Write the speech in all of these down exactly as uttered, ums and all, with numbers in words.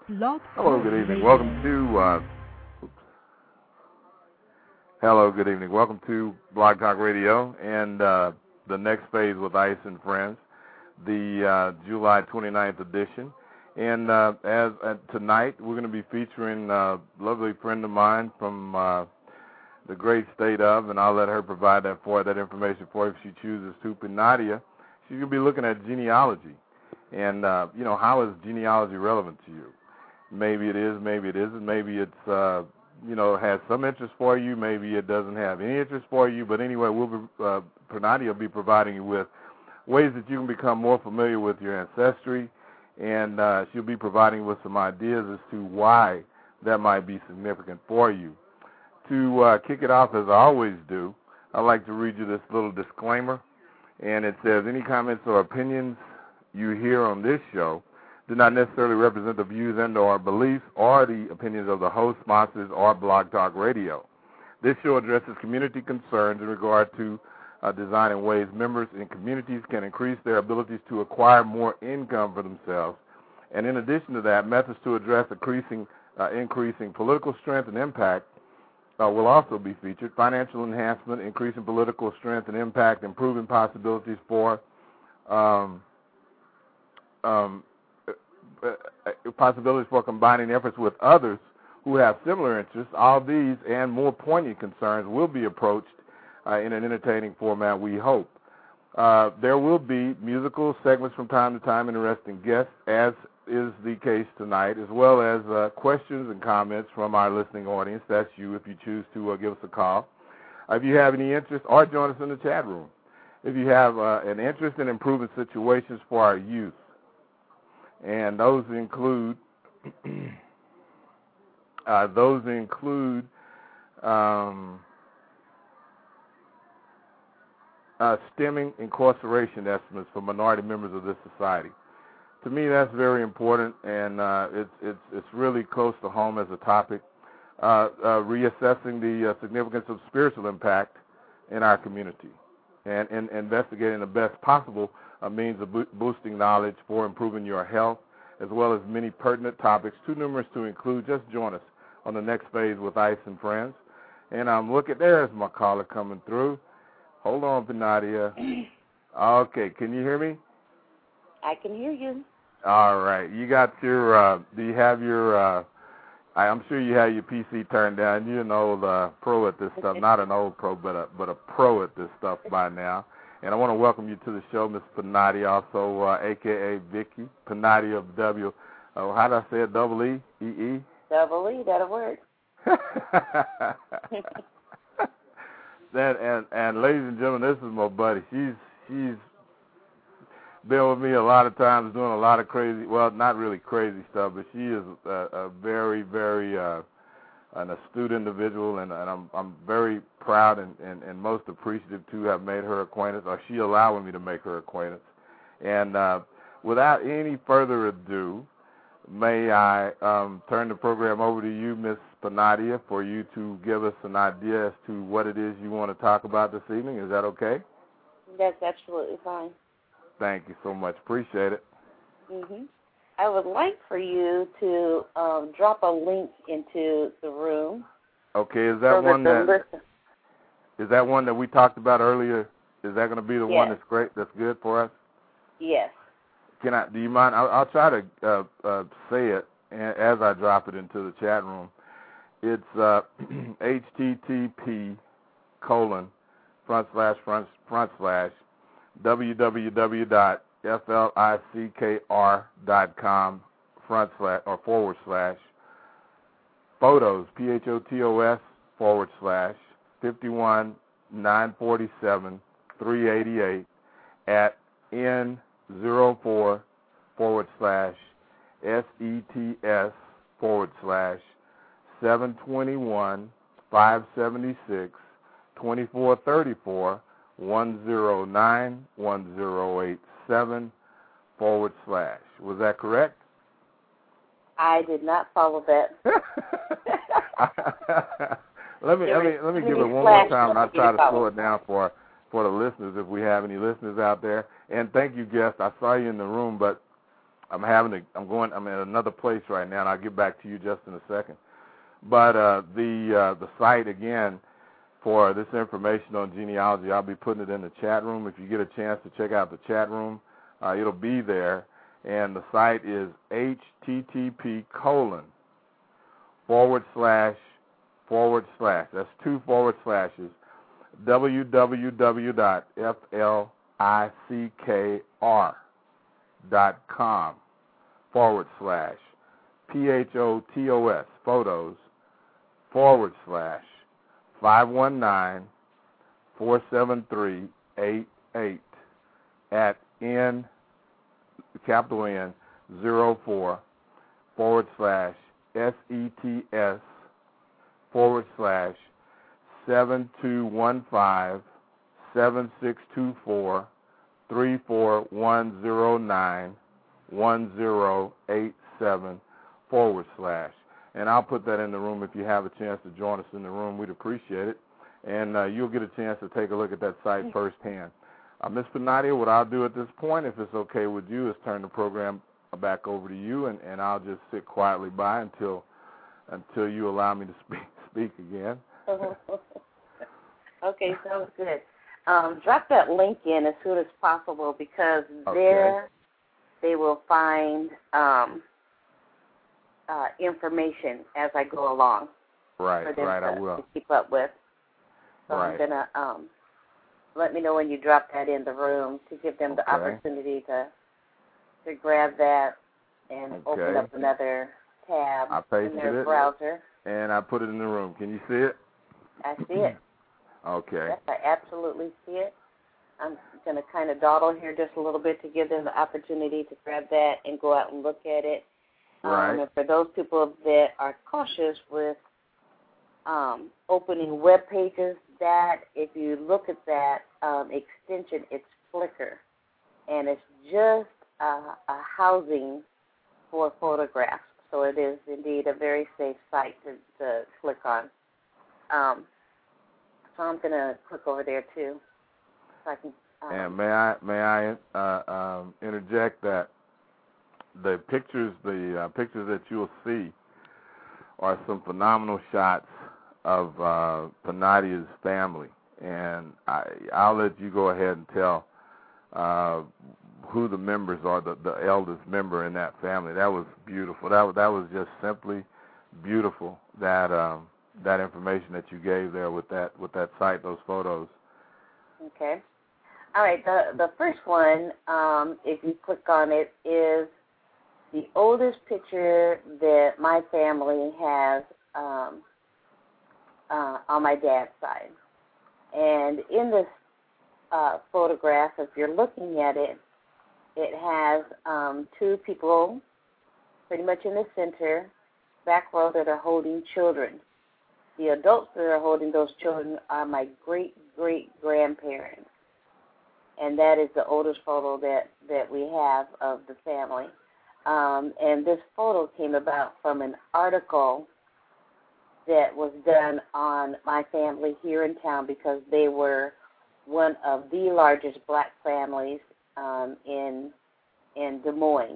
Blog Hello, good evening. Welcome to, uh, oops. Hello, good evening. Welcome to Blog Talk Radio and uh, the next phase with Ice and Friends, the uh, July twenty-ninth edition. And uh, as uh, tonight, we're going to be featuring a lovely friend of mine from uh, the great state of, and I'll let her provide that for that information for you if she chooses to. Panadia, she's going to be looking at genealogy. And, uh, you know, how is genealogy relevant to you? Maybe it is, maybe it isn't. Maybe it's, uh, you know, has some interest for you. Maybe it doesn't have any interest for you. But anyway, we'll be, uh, Pranati will be providing you with ways that you can become more familiar with your ancestry, and uh, she'll be providing you with some ideas as to why that might be significant for you. To uh, kick it off, as I always do, I'd like to read you this little disclaimer, and it says, any comments or opinions you hear on this show do not necessarily represent the views and or beliefs or the opinions of the host, sponsors, or Blog Talk Radio. This show addresses community concerns in regard to uh, design and ways members in communities can increase their abilities to acquire more income for themselves. And in addition to that, methods to address increasing, uh, increasing political strength and impact uh, will also be featured. Financial enhancement, increasing political strength and impact, improving possibilities for um, um, Uh, possibilities for combining efforts with others who have similar interests. All these and more poignant concerns will be approached uh, in an entertaining format, we hope. Uh, there will be musical segments from time to time, interesting guests, as is the case tonight, as well as uh, questions and comments from our listening audience. That's you if you choose to uh, give us a call. Uh, if you have any interest, or join us in the chat room. If you have uh, an interest in improving situations for our youth, and those include uh, those include um, uh, stemming incarceration estimates for minority members of this society. To me, that's very important, and uh, it's it's it's really close to home as a topic. Uh, uh, reassessing the uh, significance of spiritual impact in our community, and, and investigating the best possible uh, means of bo- boosting knowledge for improving your health, as well as many pertinent topics, too numerous to include. Just join us on the next phase with Ice and Friends. And I'm looking, there's my caller coming through. Hold on, Panadia. Okay, can you hear me? I can hear you. All right. You got your, uh, do you have your, uh, I, I'm sure you have your P C turned down. You're an old uh, pro at this stuff. Not an old pro, but a, but a pro at this stuff by now. And I want to welcome you to the show, Miss Panadia, also uh, a k a. Vicky, Panadia of W. Uh, how do I say it, double E? E E? Double E, that'll work. that, and, and ladies and gentlemen, this is my buddy. She's she's been with me a lot of times doing a lot of crazy, well, not really crazy stuff, but she is a, a very, very uh, an astute individual, and, and I'm I'm very proud and, and, and most appreciative to have made her acquaintance, or she allowing me to make her acquaintance. And uh, without any further ado, may I um, turn the program over to you, Miss Panadia, for you to give us an idea as to what it is you want to talk about this evening. Is that okay? That's absolutely fine. Thank you so much. Appreciate it. Mm-hmm. I would like for you to um, drop a link into the room. Okay, is that so one that, that listen. is that one that we talked about earlier? Is that going to be the yes. one that's great, that's good for us? Yes. Can I? Do you mind? I'll, I'll try to uh, uh, say it as I drop it into the chat room. It's uh, H T T P colon front slash front front slash w w w dot f l i c k r dot com front slash or forward slash photos p h o t o s forward slash fifty-one nine forty-seven three eighty-eight at n zero four forward slash S E T S forward slash seven twenty-one five seventy-six twenty-four thirty-four one zero nine one zero eight seven forward slash. Was that correct? I did not follow that. let me let me let me give it one more time, and I'll try to slow it down for for the listeners if we have any listeners out there. And thank you, guest. I saw you in the room, but I'm having a, I'm going, I'm in another place right now, and I'll get back to you just in a second. But uh, the uh, the site again for this information on genealogy, I'll be putting it in the chat room. If you get a chance to check out the chat room, uh, it'll be there. And the site is http colon forward slash forward slash. That's two forward slashes. www.flickr dot com forward slash P H O T O S photos forward slash five one nine four seven three eight eight at N capital N zero four forward slash S E T S forward slash seven two one five seven six two four three four one zero nine one zero eight seven forward slash. And I'll put that in the room if you have a chance to join us in the room. We'd appreciate it. And uh, you'll get a chance to take a look at that site firsthand. Uh, Miz Panatia, what I'll do at this point, if it's okay with you, is turn the program back over to you, and, and I'll just sit quietly by until until you allow me to speak, speak again. Okay, sounds good. Um, drop that link in as soon as possible because okay. there they will find um, uh, information as I go along. Right, for them right, to, I will. to keep up with. So right. I'm going to um, let me know when you drop that in the room to give them the okay. opportunity to to grab that and okay. open up another tab I in their it, browser. And I put it in the room. Can you see it? I see it. Okay. Yes, I absolutely see it. I'm going to kind of dawdle here just a little bit to give them the opportunity to grab that and go out and look at it. Right. Um, and for those people that are cautious with um, opening web pages, that if you look at that um, extension, it's Flickr, and it's just uh, a housing for photographs. So it is indeed a very safe site to, to click on. Um, so I'm going to click over there too, so I can. Um, and may I may I uh, um, interject that the pictures the uh, pictures that you'll see are some phenomenal shots of uh, Panatia's family, and I, I'll let you go ahead and tell uh, who the members are, the, the eldest member in that family. That was beautiful. That was, that was just simply beautiful. That um, that information that you gave there with that with that site, those photos. Okay. All right. The the first one, um, if you click on it, is the oldest picture that my family has um, uh, on my dad's side. And in this uh, photograph, if you're looking at it, it has um, two people pretty much in the center, back row, that are holding children. The adults that are holding those children are my great-great-grandparents. And that is the oldest photo that, that we have of the family. Um, and this photo came about from an article that was done on my family here in town because they were one of the largest black families um, in in Des Moines.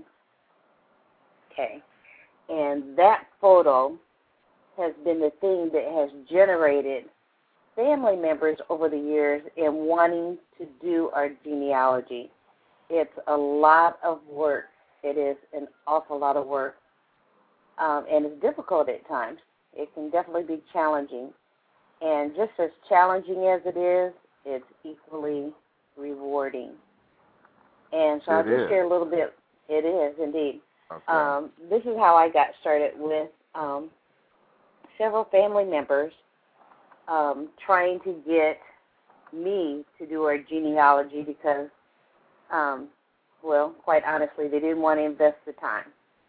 Okay. And that photo has been the thing that has generated family members over the years in wanting to do our genealogy. It's a lot of work. It is an awful lot of work, um, and it's difficult at times. It can definitely be challenging. And just as challenging as it is, it's equally rewarding. And so it I'll just is. share a little bit. It is, indeed. Okay. Um, this is how I got started with um, several family members um, trying to get me to do our genealogy because, um, well, quite honestly, they didn't want to invest the time.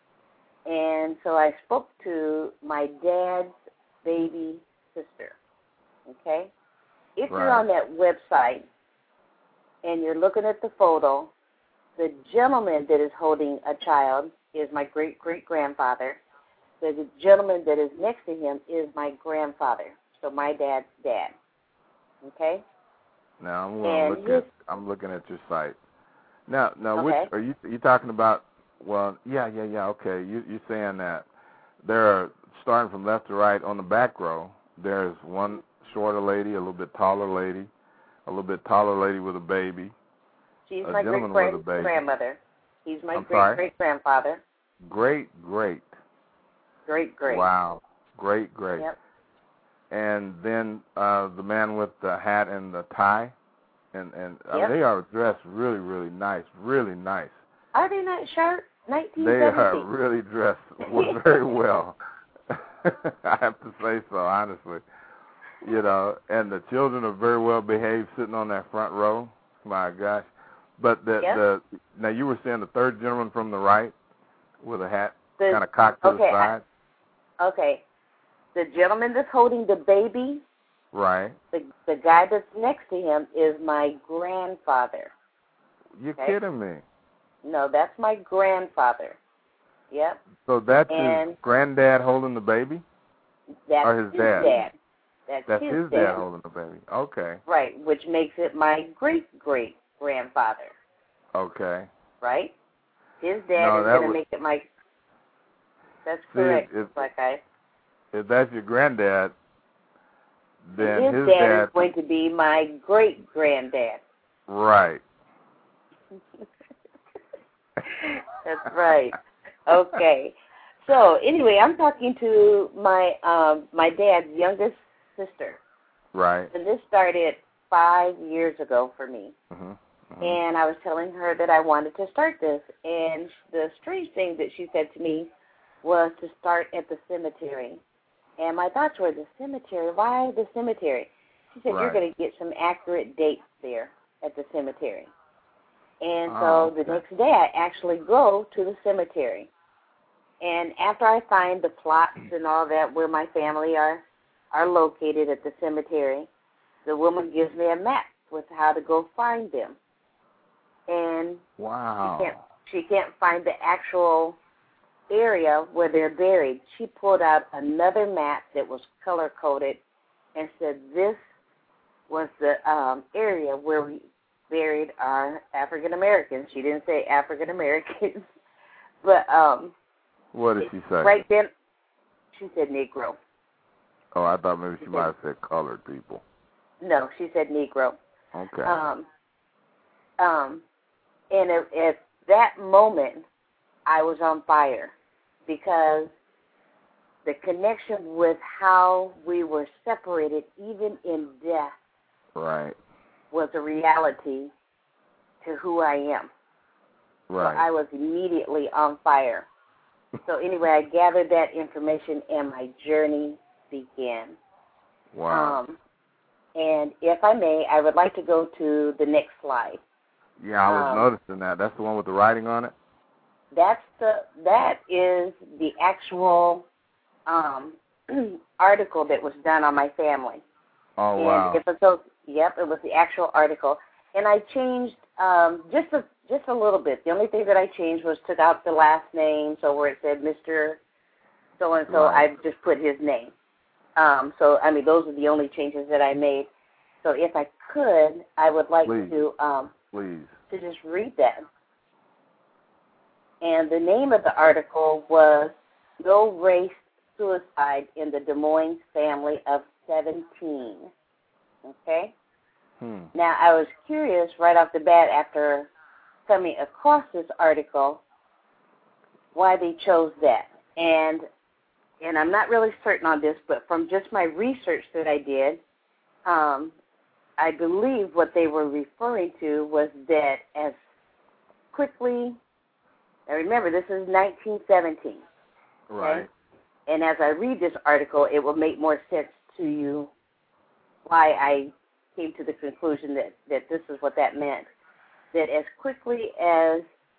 And so I spoke to my dad's baby sister, okay? If right. you're on that website and you're looking at the photo, the gentleman that is holding a child is my great-great-grandfather. The gentleman that is next to him is my grandfather, so my dad's dad, okay? Now I'm going to look his, at I'm looking at your site. Now, now, okay. which are you? Are you talking about Well, yeah, yeah, yeah. Okay, you, you're saying that they're starting from left to right on the back row. There's one shorter lady, a little bit taller lady, a little bit taller lady with a baby. She's a my gentleman great with a baby. grandmother. He's my I'm great sorry? great grandfather. Great, great. Great great. Wow, great, great. Yep. And then uh, the man with the hat and the tie, and and I Yep. mean, they are dressed really, really nice, really nice. Are they not sharp? nineteen seventy. They are really dressed very well. I have to say so, honestly. You know, and the children are very well behaved, sitting on that front row. My gosh! But the Yep. the now you were saying the third gentleman from the right with a hat The, kind of cocked to okay, the side. I, okay. The gentleman that's holding the baby, Right. the the guy that's next to him is my grandfather. You're Okay. kidding me. No, that's my grandfather. Yep. So that's And his granddad holding the baby? that's Or his his dad? dad. That's, That's his, his dad. dad holding the baby. Okay. Right, which makes it my great great grandfather. Okay. Right? His dad No, is that going to would- make it my. That's See, correct, if- Black Eye. If that's your granddad, then his, his dad, dad is going to be my great granddad. Right. That's right. Okay. So anyway, I'm talking to my um, my dad's youngest sister, Right. and this started five years ago for me. Mm-hmm. Mm-hmm. And I was telling her that I wanted to start this, and the strange thing that she said to me was to start at the cemetery. And my thoughts were, the cemetery? Why the cemetery? She said, Right. you're going to get some accurate dates there at the cemetery. And Oh, so okay. the next day I actually go to the cemetery. And after I find the plots and all that where my family are, are located at the cemetery, the woman gives me a map with how to go find them. And Wow. she can't, she can't find the actual area where they're buried. She pulled out another map that was color-coded and said this was the um, area where we buried our African Americans. She didn't say African Americans, but um, What did she say? right then she said Negro. Oh, I thought maybe she She might have said colored people. No, she said Negro. Okay. Um, um, and at, at that moment, I was on fire because the connection with how we were separated, even in death, Right. was a reality to who I am. Right. So I was immediately on fire. So anyway, I gathered that information and my journey began. Wow. Um, and if I may, I would like to go to the next slide. Yeah, I was um, noticing that. That's the one with the writing on it? That's the that is the actual um, article that was done on my family. Oh, and wow. If it's so, yep, it was the actual article, and I changed um, just a just a little bit. The only thing that I changed was took out the last name, so where it said Mister So and so, Right. I just put his name. Um, so I mean, those are the only changes that I made. So if I could, I would like Please. to um, Please. to just read that. And the name of the article was No Race Suicide in the Des Moines Family of seventeen. Okay? Hmm. Now, I was curious right off the bat after coming across this article why they chose that. And and I'm not really certain on this, but from just my research that I did, um, I believe what they were referring to was that as quickly, now remember, this is nineteen seventeen. Okay? Right. And as I read this article, it will make more sense to you why I came to the conclusion that, that this is what that meant. That as quickly as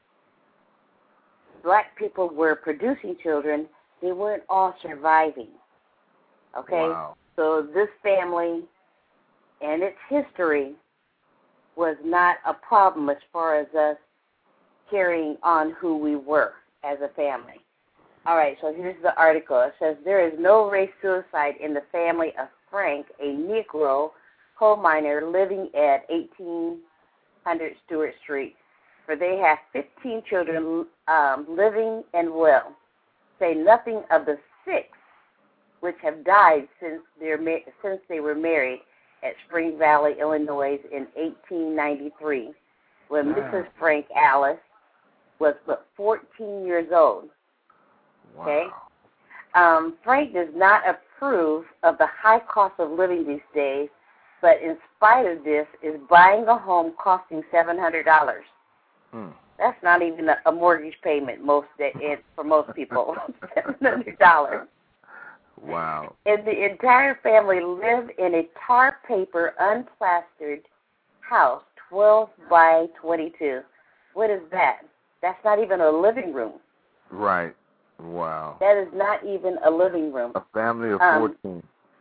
black people were producing children, they weren't all surviving. Okay? Wow. So this family and its history was not a problem as far as us carrying on who we were as a family. All right, so here's the article. It says, there is no race suicide in the family of Frank, a Negro coal miner living at eighteen hundred Stewart Street. for they have fifteen children um, living and well. Say nothing of the six which have died since, their, since they were married at Spring Valley, Illinois in eighteen ninety-three, when Wow. Missus Frank Alice was but fourteen years old. Okay? Wow. Um, Frank does not approve of the high cost of living these days, but in spite of this, is buying a home costing seven hundred dollars. Hmm. That's not even a, a mortgage payment most it, for most people, seven hundred dollars. Wow. And the entire family live in a tar paper, unplastered house, twelve by twenty-two. What is that? That's not even a living room. Right. Wow. That is not even a living room. A family of Um, fourteen.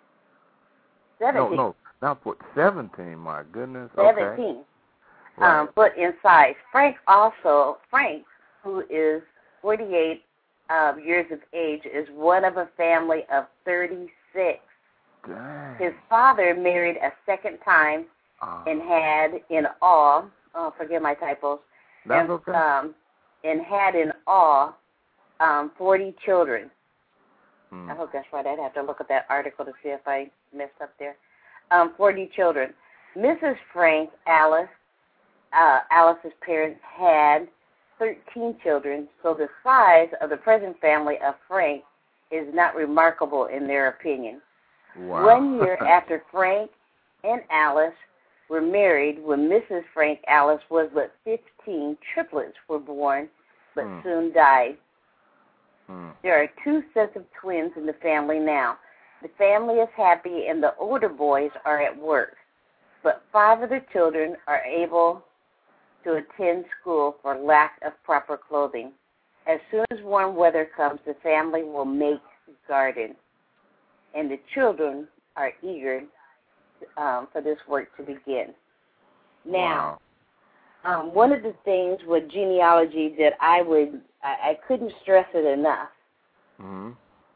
seventeen. No, no, not for seventeen. My goodness. seventeen. Okay. Right. Um, foot in size. Frank also, Frank, who is forty-eight um, years of age, is one of a family of thirty-six. Dang. His father married a second time Uh, and had in all, oh, forgive my typos, that's and, okay. um, and had in all um, forty children. Hmm. I hope that's right. I'd have to look at that article to see if I messed up there. Um, forty children. Missus Frank Alice, uh, Alice's parents had thirteen children, so the size of the present family of Frank is not remarkable in their opinion. Wow. One year after Frank and Alice were married, when Missus Frank Alice was but fifteen, triplets were born, but Hmm. soon died. Hmm. There are two sets of twins in the family now. The family is happy and the older boys are at work, but five of the children are able to attend school for lack of proper clothing. As soon as warm weather comes, the family will make garden, and the children are eager um, for this work to begin. Now, Wow. um, one of the things with genealogy that I would, I, I couldn't stress it enough, Hmm.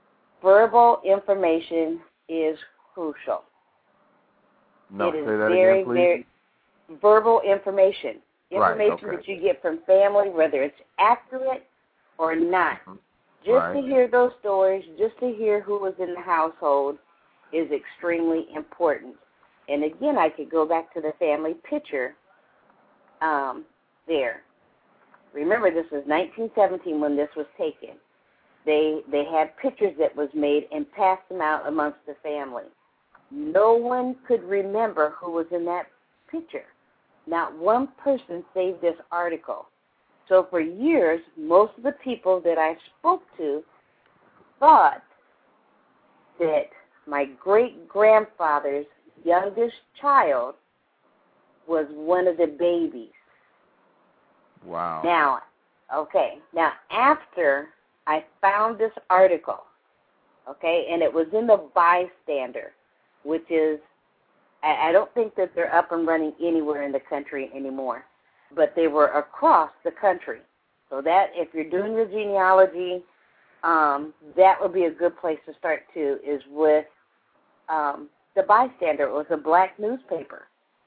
verbal information is crucial. No, it is say that very, again, please. very verbal information. Right, Information okay. that you get from family, whether it's accurate or not. Mhm. Just Right. to hear those stories, just to hear who was in the household is extremely important. And again, I could go back to the family picture um, there. Remember, this was nineteen seventeen when this was taken. They they had pictures that was made and passed them out amongst the family. No one could remember who was in that picture. Not one person saved this article. So for years, most of the people that I spoke to thought that my great-grandfather's youngest child was one of the babies. Wow. Now, okay, now after I found this article, okay, and it was in the Bystander, which is, I, I don't think that they're up and running anywhere in the country anymore, but they were across the country. So that, if you're doing your genealogy, um, that would be a good place to start too, is with um, the Bystander. It was a black newspaper.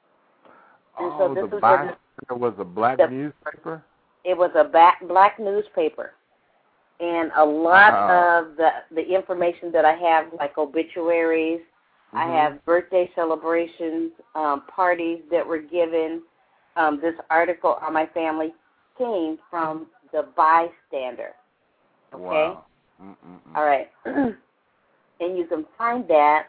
And Oh, so this the was Bystander a, was a black the- newspaper? it was a back, black newspaper. And a lot Wow. of the, the information that I have, like obituaries, I Mhm. have birthday celebrations, um, parties that were given. Um, this article on my family came from the Bystander. Okay? Wow. Mm-mm-mm. All right. And you can find that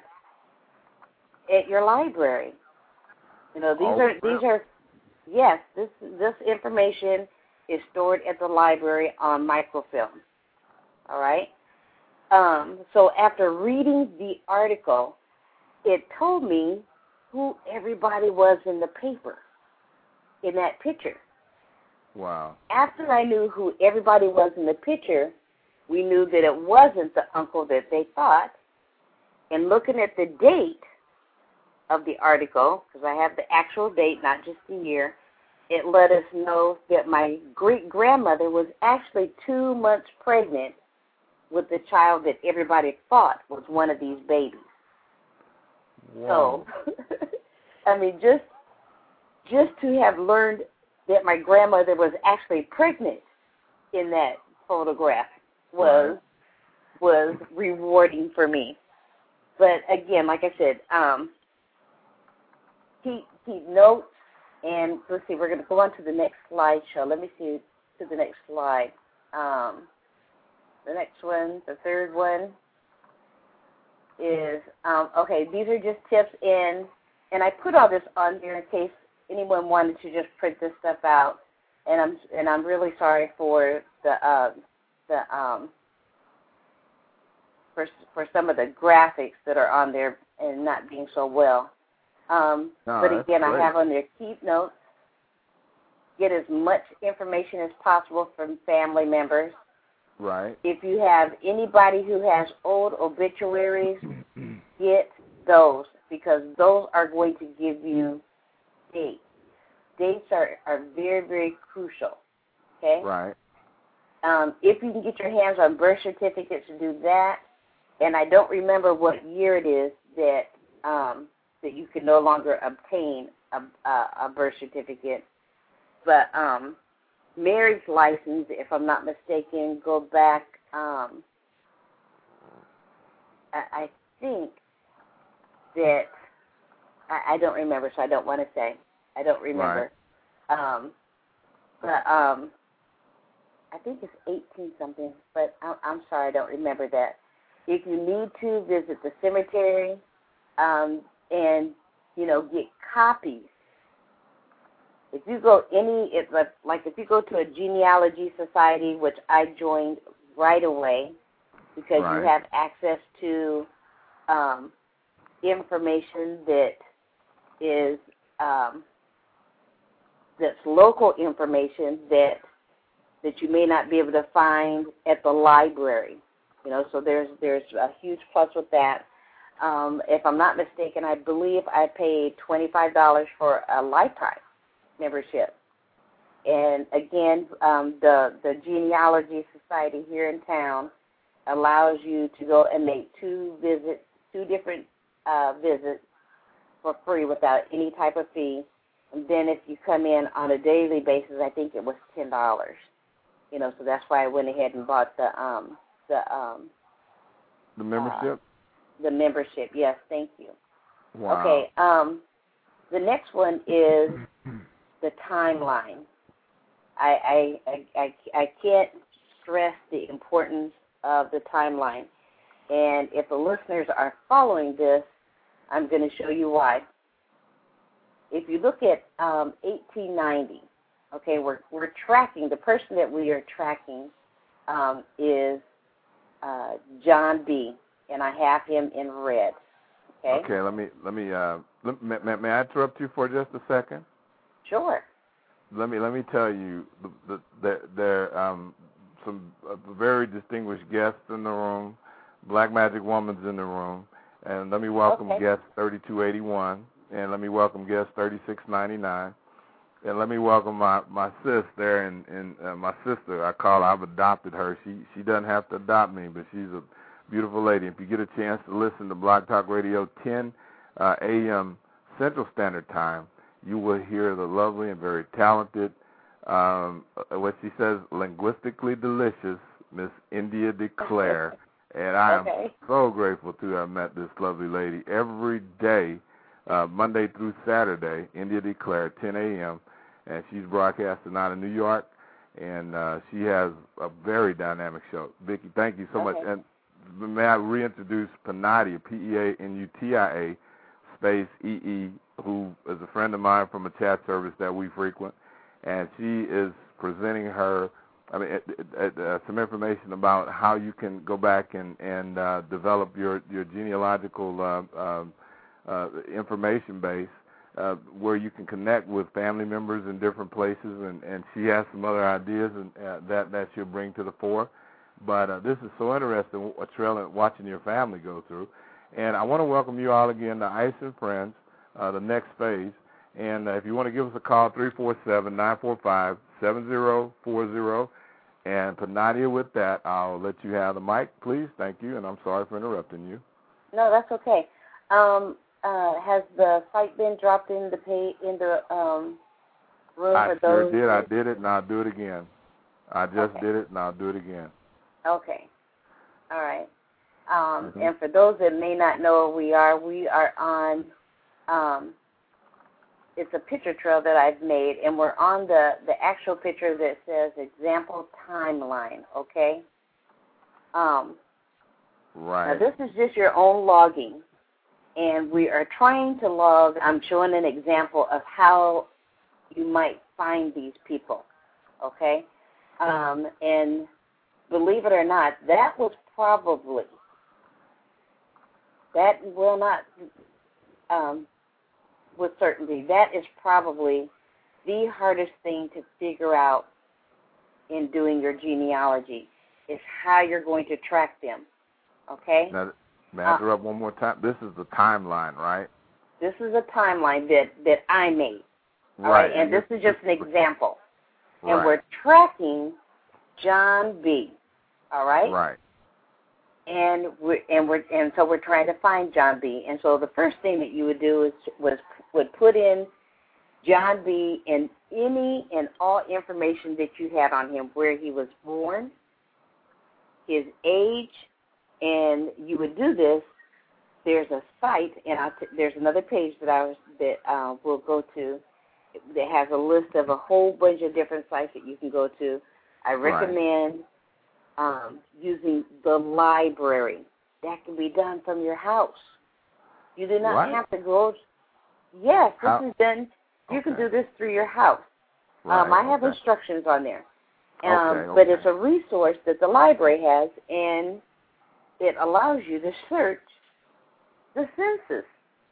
at your library. You know, these Oh, are wow. these are yes, this this information is stored at the library on microfilm. All right? Um, so after reading the article, it told me who everybody was in the paper, in that picture. Wow. After I knew who everybody was in the picture, we knew that it wasn't the uncle that they thought. And looking at the date of the article, because I have the actual date, not just the year, it let us know that my great-grandmother was actually two months pregnant with the child that everybody thought was one of these babies. Wow. So, I mean, just just to have learned that my grandmother was actually pregnant in that photograph was right. was rewarding for me. But again, like I said, um, keep keep notes, and let's see, we're going to go on to the next slideshow. Let me see to the next slide. Um, the next one, the third one, is um, okay. These are just tips, and and I put all this on here in case anyone wanted to just print this stuff out. And I'm and I'm really sorry for the uh, the um for for some of the graphics that are on there and not being so well. Um, no, but again, great. I have on there keep notes, get as much information as possible from family members. Right. If you have anybody who has old obituaries, get those, because those are going to give you dates. Dates are, are very, very crucial, okay? Right. Um, if you can get your hands on birth certificates, do that. And I don't remember what year it is that um, that you can no longer obtain a, a, a birth certificate. But um, marriage license, if I'm not mistaken, go back, um, I, I think that, I, I don't remember, so I don't want to say. I don't remember. Right. Um, but um, I think it's eighteen something, but I'm, I'm sorry, I don't remember that. If you need to, visit the cemetery um, and, you know, get copies. If you go any, if, like if you go to a genealogy society, which I joined right away because right. you have access to um, information that is um, that's local information that that you may not be able to find at the library. You know, so there's there's a huge plus with that. Um, if I'm not mistaken, I believe I paid twenty-five dollars for a lifetime membership. And again, um, the the Genealogy Society here in town allows you to go and make two visits, two different uh, visits for free without any type of fee. And then if you come in on a daily basis, I think it was ten dollars. You know, so that's why I went ahead and bought the um, the um, the membership. Uh, the membership, yes, thank you. Wow. Okay, um, the next one is the timeline. I, I, I, I can't stress the importance of the timeline. And if the listeners are following this, I'm going to show you why. If you look at um, eighteen ninety, okay, we're, we're tracking, the person that we are tracking um, is uh, John B., and I have him in red. Okay. Okay. Let me let me uh, let, may, may I interrupt you for just a second? Sure. Let me let me tell you, the, the, the, there um some uh, very distinguished guests in the room. Black Magic Woman's in the room, and let me welcome okay. guest thirty-two eighty-one, and let me welcome guest thirty-six ninety-nine, and let me welcome my my sis there, and and uh, my sister. I call her, I've adopted her. She she doesn't have to adopt me, but she's a beautiful lady. If you get a chance to listen to Blog Talk Radio, ten uh, a m Central Standard Time, you will hear the lovely and very talented, um, what she says, linguistically delicious, Miss India DeClaire. And I am okay. so grateful to have met this lovely lady every day, uh, Monday through Saturday, India DeClaire, ten a m And she's broadcasting out of New York, and uh, she has a very dynamic show. Vicki, thank you so okay. much. And may I reintroduce Panatia, P E A N U T I A, space E E, who is a friend of mine from a chat service that we frequent, and she is presenting her, I mean, it, it, it, uh, some information about how you can go back and and uh, develop your your genealogical uh, uh, uh, information base, uh, where you can connect with family members in different places, and, and she has some other ideas and uh, that that she'll bring to the fore. But uh, this is so interesting, a trail watching your family go through. And I want to welcome you all again to Ice and Friends, uh, the next phase. And uh, if you want to give us a call, three four seven, nine four five, seven zero four zero. And Panatia, with that, I'll let you have the mic, please. Thank you, and I'm sorry for interrupting you. No, that's okay. Um, uh, has the site been dropped in the pay in the um, room I for sure those? did. I did it, and I'll do it again. I just okay. did it, and I'll do it again. Okay. All right. Um, Mm-hmm. and for those that may not know where we are, we are on, um, it's a picture trail that I've made, and we're on the, the actual picture that says example timeline, okay? Um, Right. Now, this is just your own logging, and we are trying to log, I'm showing an example of how you might find these people, okay? Um, and believe it or not, that was probably, that will not, um, with certainty, that is probably the hardest thing to figure out in doing your genealogy, is how you're going to track them, okay? Now, may I interrupt uh, one more time? This is the timeline, right? This is a timeline that, that I made, all right? right? And, and this, this is just an example. Right. And we're tracking John B., all right? Right. And we're and we're and so we're trying to find John B. And so the first thing that you would do is was would put in John B. and any and all information that you had on him, where he was born, his age, and you would do this. There's a site, and I'll t- there's another page that I was that uh, we'll go to that has a list of a whole bunch of different sites that you can go to. I recommend. Right. Um, using the library. That can be done from your house. You do not what? have to go. Yes, this How? is done. You okay. can do this through your house. Right, um, I have okay. instructions on there. Um, okay, okay. But it's a resource that the library has, and it allows you to search the census.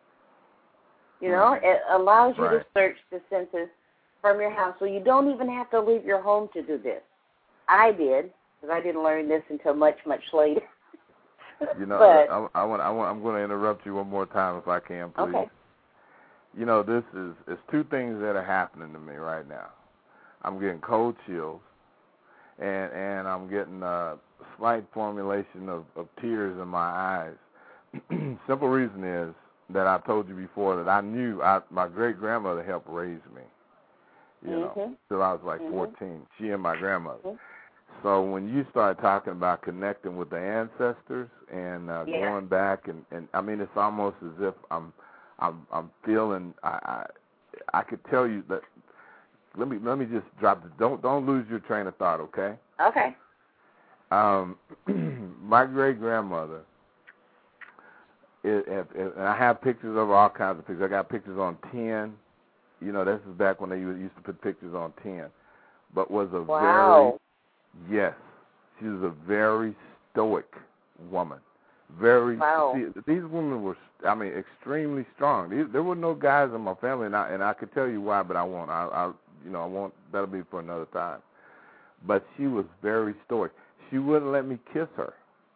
You know, hmm. it allows you right. to search the census from your house, so you don't even have to leave your home to do this. I did. Because I didn't learn this until much, much later. you know, but, I, I want, I want, I'm going to interrupt you one more time if I can, please. Okay. You know, this is it's two things that are happening to me right now. I'm getting cold chills, and and I'm getting a slight formulation of, of tears in my eyes. Simple reason is that I told you before that I knew I, my great grandmother helped raise me. You mm-hmm. know, till I was like mm-hmm. fourteen. She and my grandmother. Mm-hmm. So when you start talking about connecting with the ancestors and uh, yeah. going back, and, and I mean, it's almost as if I'm, I'm, I'm feeling. I, I, I could tell you that. Let me, let me just drop it. Don't, don't lose your train of thought, okay? Okay. Um, my great grandmother. It, it, it, and I have pictures of all kinds of pictures. I got pictures on tin. You know, this is back when they used to put pictures on tin. But was a wow. very Yes, she was a very stoic woman. Very. Wow. See, these women were, I mean, extremely strong. These, there were no guys in my family, and I and I could tell you why, but I won't. I, I, you know, I won't. That'll be for another time. But she was very stoic. She wouldn't let me kiss her.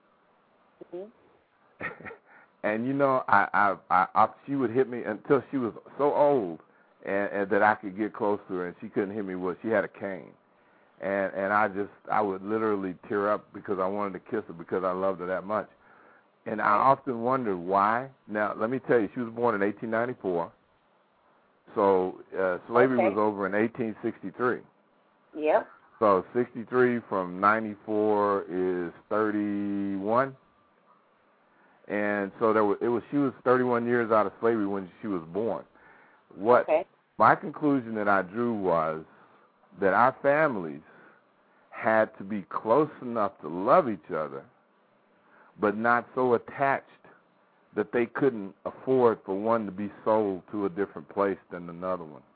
Mm-hmm. And you know, I, I, I, I, she would hit me until she was so old, and, and that I could get close to her, and she couldn't hit me with. She had a cane. And and I just, I would literally tear up because I wanted to kiss her because I loved her that much. And I often wondered why. Now, let me tell you, she was born in eighteen ninety-four. So uh, slavery okay. was over in eighteen sixty-three. Yep. So sixty-three from ninety-four is thirty-one. And so there was, it was, she was thirty-one years out of slavery when she was born. What okay. my conclusion that I drew was that our families had to be close enough to love each other, but not so attached that they couldn't afford for one to be sold to a different place than another one.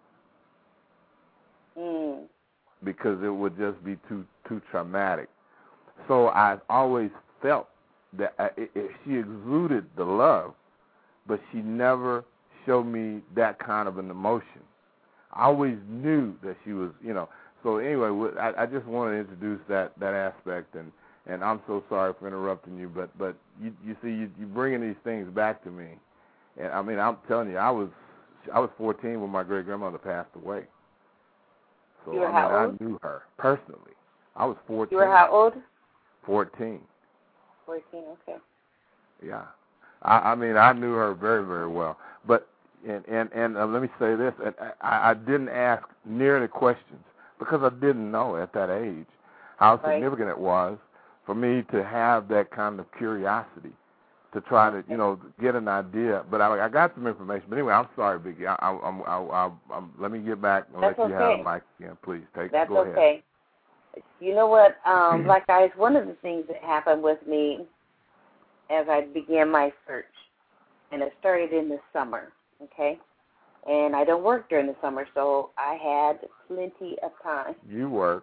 Mm. Because it would just be too too traumatic. So I've always felt that I, it, it, she exuded the love, but she never showed me that kind of an emotion. I always knew that she was, you know. So anyway, I, I just want to introduce that, that aspect, and, and I'm so sorry for interrupting you, but but you you see you you bringing these things back to me, and I mean I'm telling you, I was I was fourteen when my great grandmother passed away. So you were I how mean old? I knew her personally. I was fourteen. You were how old? Fourteen. Fourteen. Okay. Yeah, I, I mean I knew her very very well, but And and, and uh, let me say this: I, I didn't ask nearly questions because I didn't know at that age how right. significant it was for me to have that kind of curiosity, to try to, you know, get an idea. But I, I got some information. But anyway, I'm sorry, Biggie. I, I, I, I, I, I, let me get back and That's let you okay. have the mic again, please. Take. That's go okay. ahead. You know what, um, Black Guys, one of the things that happened with me as I began my search, and it started in the summer, okay? And I don't work during the summer, so I had plenty of time. You work.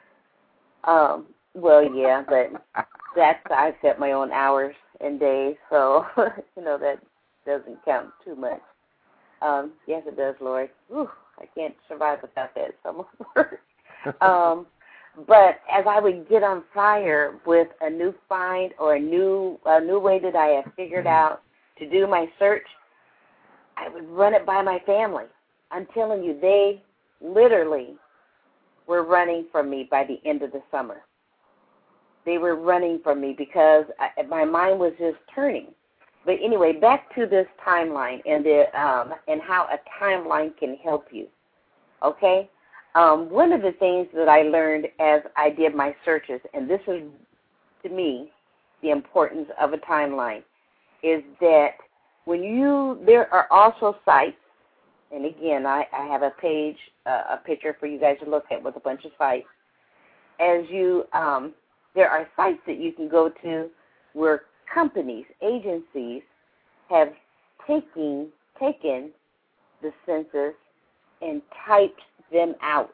Um, well, yeah, but that's, I set my own hours and days, so, you know, that doesn't count too much. Um, yes, it does, Lord. Whew, I can't survive without that summer work. um, but as I would get on fire with a new find or a new a new way that I have figured out to do my search, I would run it by my family. I'm telling you, they literally were running from me by the end of the summer. They were running from me because I, my mind was just turning. But anyway, back to this timeline and the um, and how a timeline can help you. Okay? Um, one of the things that I learned as I did my searches, and this is, to me, the importance of a timeline, is that when you, there are also sites, and again, I, I have a page, uh, a picture for you guys to look at with a bunch of sites. As you, um, there are sites that you can go to where companies, agencies have taken, taken the census and typed them out.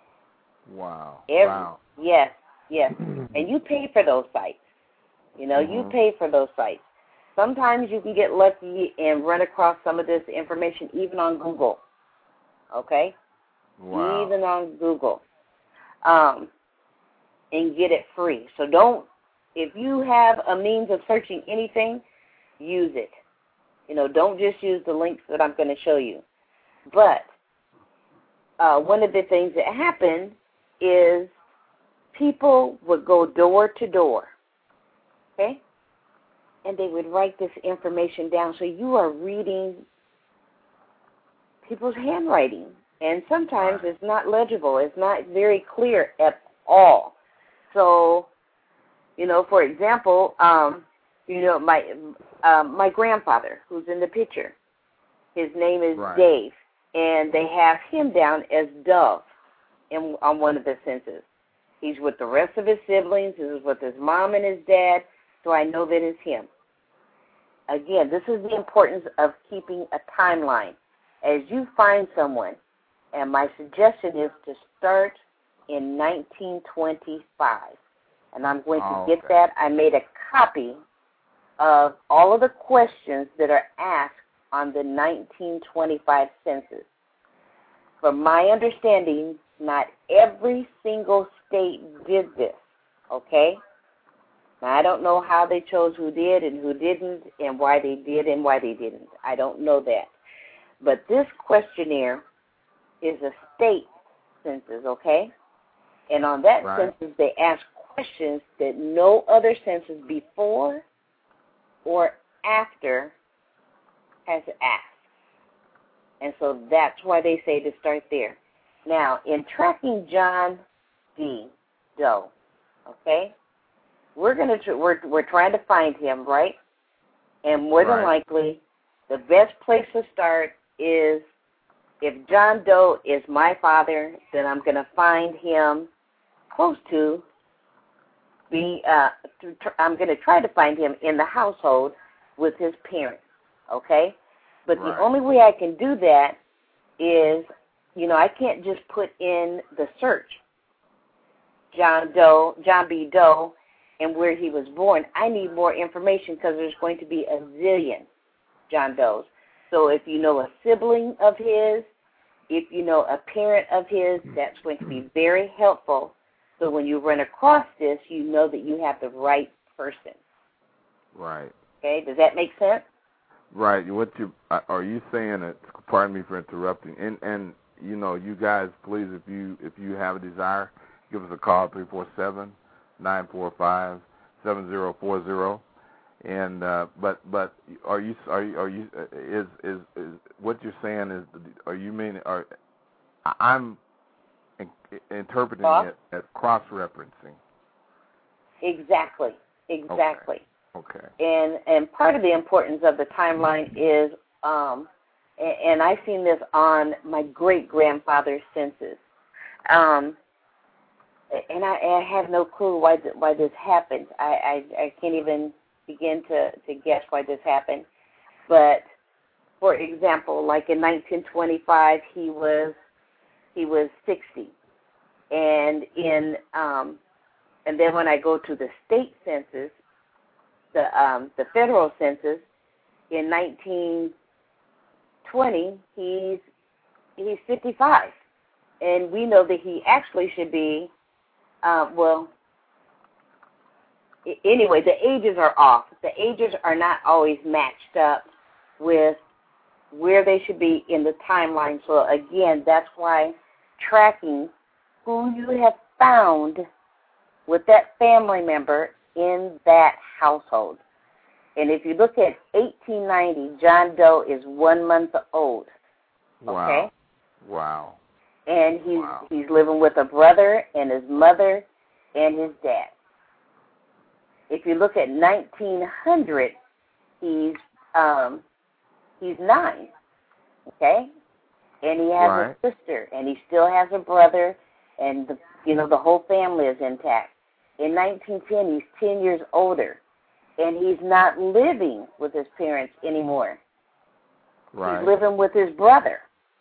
Wow. Every, wow. Yes, yes. And you pay for those sites. You know, mm-hmm. you pay for those sites. Sometimes you can get lucky and run across some of this information even on Google. Okay? Wow. Even on Google. Um, and get it free. So don't, if you have a means of searching anything, use it. You know, don't just use the links that I'm going to show you. But uh, one of the things that happened is people would go door to door, okay? And they would write this information down. So you are reading people's handwriting. And sometimes right. it's not legible. It's not very clear at all. So, you know, for example, um, you know, my um, my grandfather, who's in the picture, his name is right. Dave. And they have him down as Dove in, on one of the census. He's with the rest of his siblings. He's with his mom and his dad, so I know that it's him. Again, this is the importance of keeping a timeline. As you find someone, and my suggestion is to start in nineteen twenty-five. And I'm going to oh, get okay. that. I made a copy of all of the questions that are asked on the nineteen twenty-five census. From my understanding, not every single state did this, okay? Now, I don't know how they chose who did and who didn't and why they did and why they didn't. I don't know that. But this questionnaire is a state census, okay? And on that right. census, they ask questions that no other census before or after has asked. And so that's why they say to start there. Now, in tracking John D. Doe, okay, we're gonna tr- we're we're trying to find him, right? And more right. than likely, the best place to start is if John Doe is my father, then I'm gonna find him close to be. Uh, to tr- I'm gonna try to find him in the household with his parents, okay? But right. the only way I can do that is, you know, I can't just put in the search, John Doe, John B. Doe, and where he was born. I need more information because there's going to be a zillion John Does. So if you know a sibling of his, if you know a parent of his, that's going to be very helpful. So when you run across this, you know that you have the right person. Right. Okay, does that make sense? Right. What you are you saying? That, pardon me for interrupting. And and you know, you guys, please, if you if you have a desire, give us a call three four seven, nine four five, seven zero four zero. And uh, but but are you are you, are you is, is is what you're saying is are you meaning are I'm in, interpreting Cross? it as cross referencing. Exactly. Exactly. Okay. okay. And and part of the importance of the timeline is, um, and, and I've seen this on my great grandfather's census. Um, and I, I have no clue why th- why this happened. I, I I can't even begin to, to guess why this happened. But for example, like in nineteen twenty-five, he was he was sixty, and in um, and then when I go to the state census, the um, the federal census in nineteen twenty, he's he's fifty-five, and we know that he actually should be uh, well. Anyway, the ages are off. The ages are not always matched up with where they should be in the timeline. So again, that's why tracking who you have found with that family member in that household. And if you look at eighteen ninety, John Doe is one month old. Wow. Okay? Wow. And he's wow. he's living with a brother and his mother and his dad. If you look at nineteen hundred, he's um, he's nine, okay, and he has right. a sister, and he still has a brother, and the, you know the whole family is intact. In nineteen ten, he's ten years older, and he's not living with his parents anymore. Right. He's living with his brother.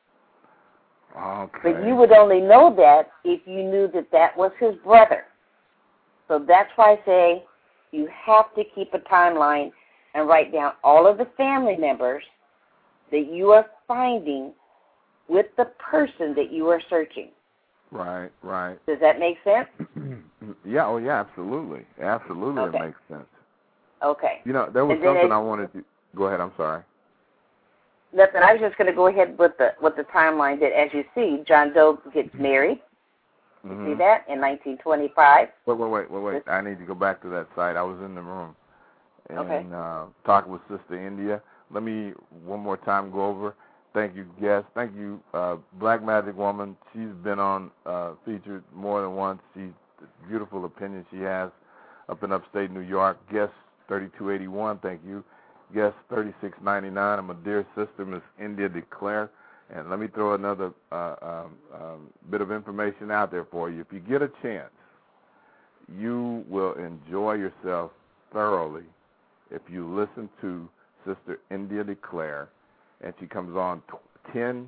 Okay. But you would only know that if you knew that that was his brother. So that's why I say you have to keep a timeline and write down all of the family members that you are finding with the person that you are searching. Right, right. Does that make sense? yeah, oh yeah, absolutely. Absolutely okay. It makes sense. Okay. You know, there was something I wanted to go ahead, I'm sorry. Nothing. I was just going to go ahead with the with the timeline that, as you see, John Doe gets married. You mm-hmm. see that in nineteen twenty-five. Wait, wait, wait, wait, wait. I need to go back to that site. I was in the room and okay. uh, talking with Sister India. Let me one more time go over. Thank you, guest. Thank you, uh, Black Magic Woman. She's been on uh, featured more than once. She's beautiful opinion she has up in upstate New York. Guest thirty-two eighty-one. Thank you. Guest thirty-six ninety-nine. I'm a dear sister, Miss India DeClaire. And let me throw another uh, um, um, bit of information out there for you. If you get a chance, you will enjoy yourself thoroughly if you listen to Sister India DeClaire, and she comes on ten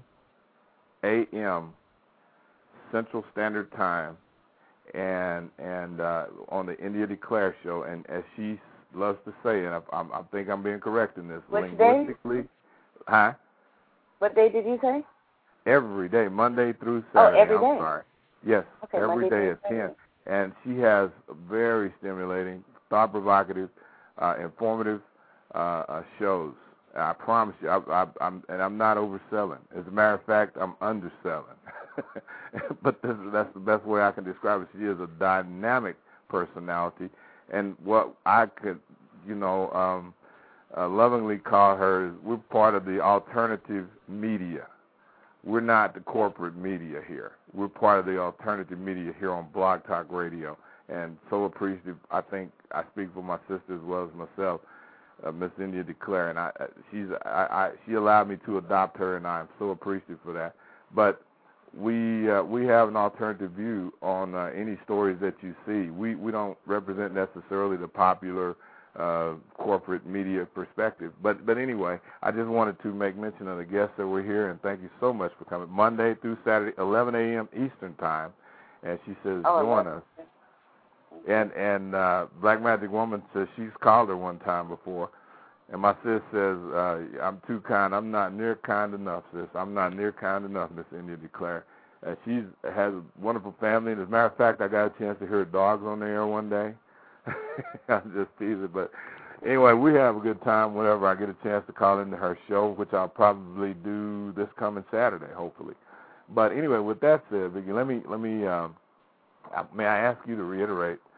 a.m. Central Standard Time, and and uh, on the India DeClaire show. And as she loves to say, and I, I, I think I'm being correct in this, Which linguistically, day? huh? What day did you say? Every day, Monday through Saturday. Oh, every I'm day. sorry. Yes, okay, every Monday day at ten. And she has very stimulating, thought-provocative, uh, informative uh, uh, shows. I promise you, I, I, I'm and I'm not overselling. As a matter of fact, I'm underselling. But this, that's the best way I can describe it. She is a dynamic personality, and what I could, you know, um, uh, lovingly call her is we're part of the alternative media. We're not the corporate media here. We're part of the alternative media here on Blog Talk Radio, and so appreciative. I think I speak for my sister as well as myself, uh, Miss India DeClaire, and I, she's, I, I, she allowed me to adopt her, and I'm so appreciative for that. But we uh, we have an alternative view on uh, any stories that you see. We we don't represent necessarily the popular uh, corporate media perspective. But but anyway, I just wanted to make mention of the guests that were here, and thank you so much for coming. Monday through Saturday, eleven a.m. Eastern Time, and she says oh, join us. And and uh, Black Magic Woman says she's called her one time before, and my sis says uh, I'm too kind. I'm not near kind enough, sis. I'm not near kind enough, Miss India DeClaire. And she has a wonderful family. And as a matter of fact, I got a chance to hear her dogs on the air one day. I'm just teasing, but anyway, we have a good time whenever I get a chance to call into her show, which I'll probably do this coming Saturday, hopefully. But anyway, with that said, Vicki, let me let me um, may I ask you to reiterate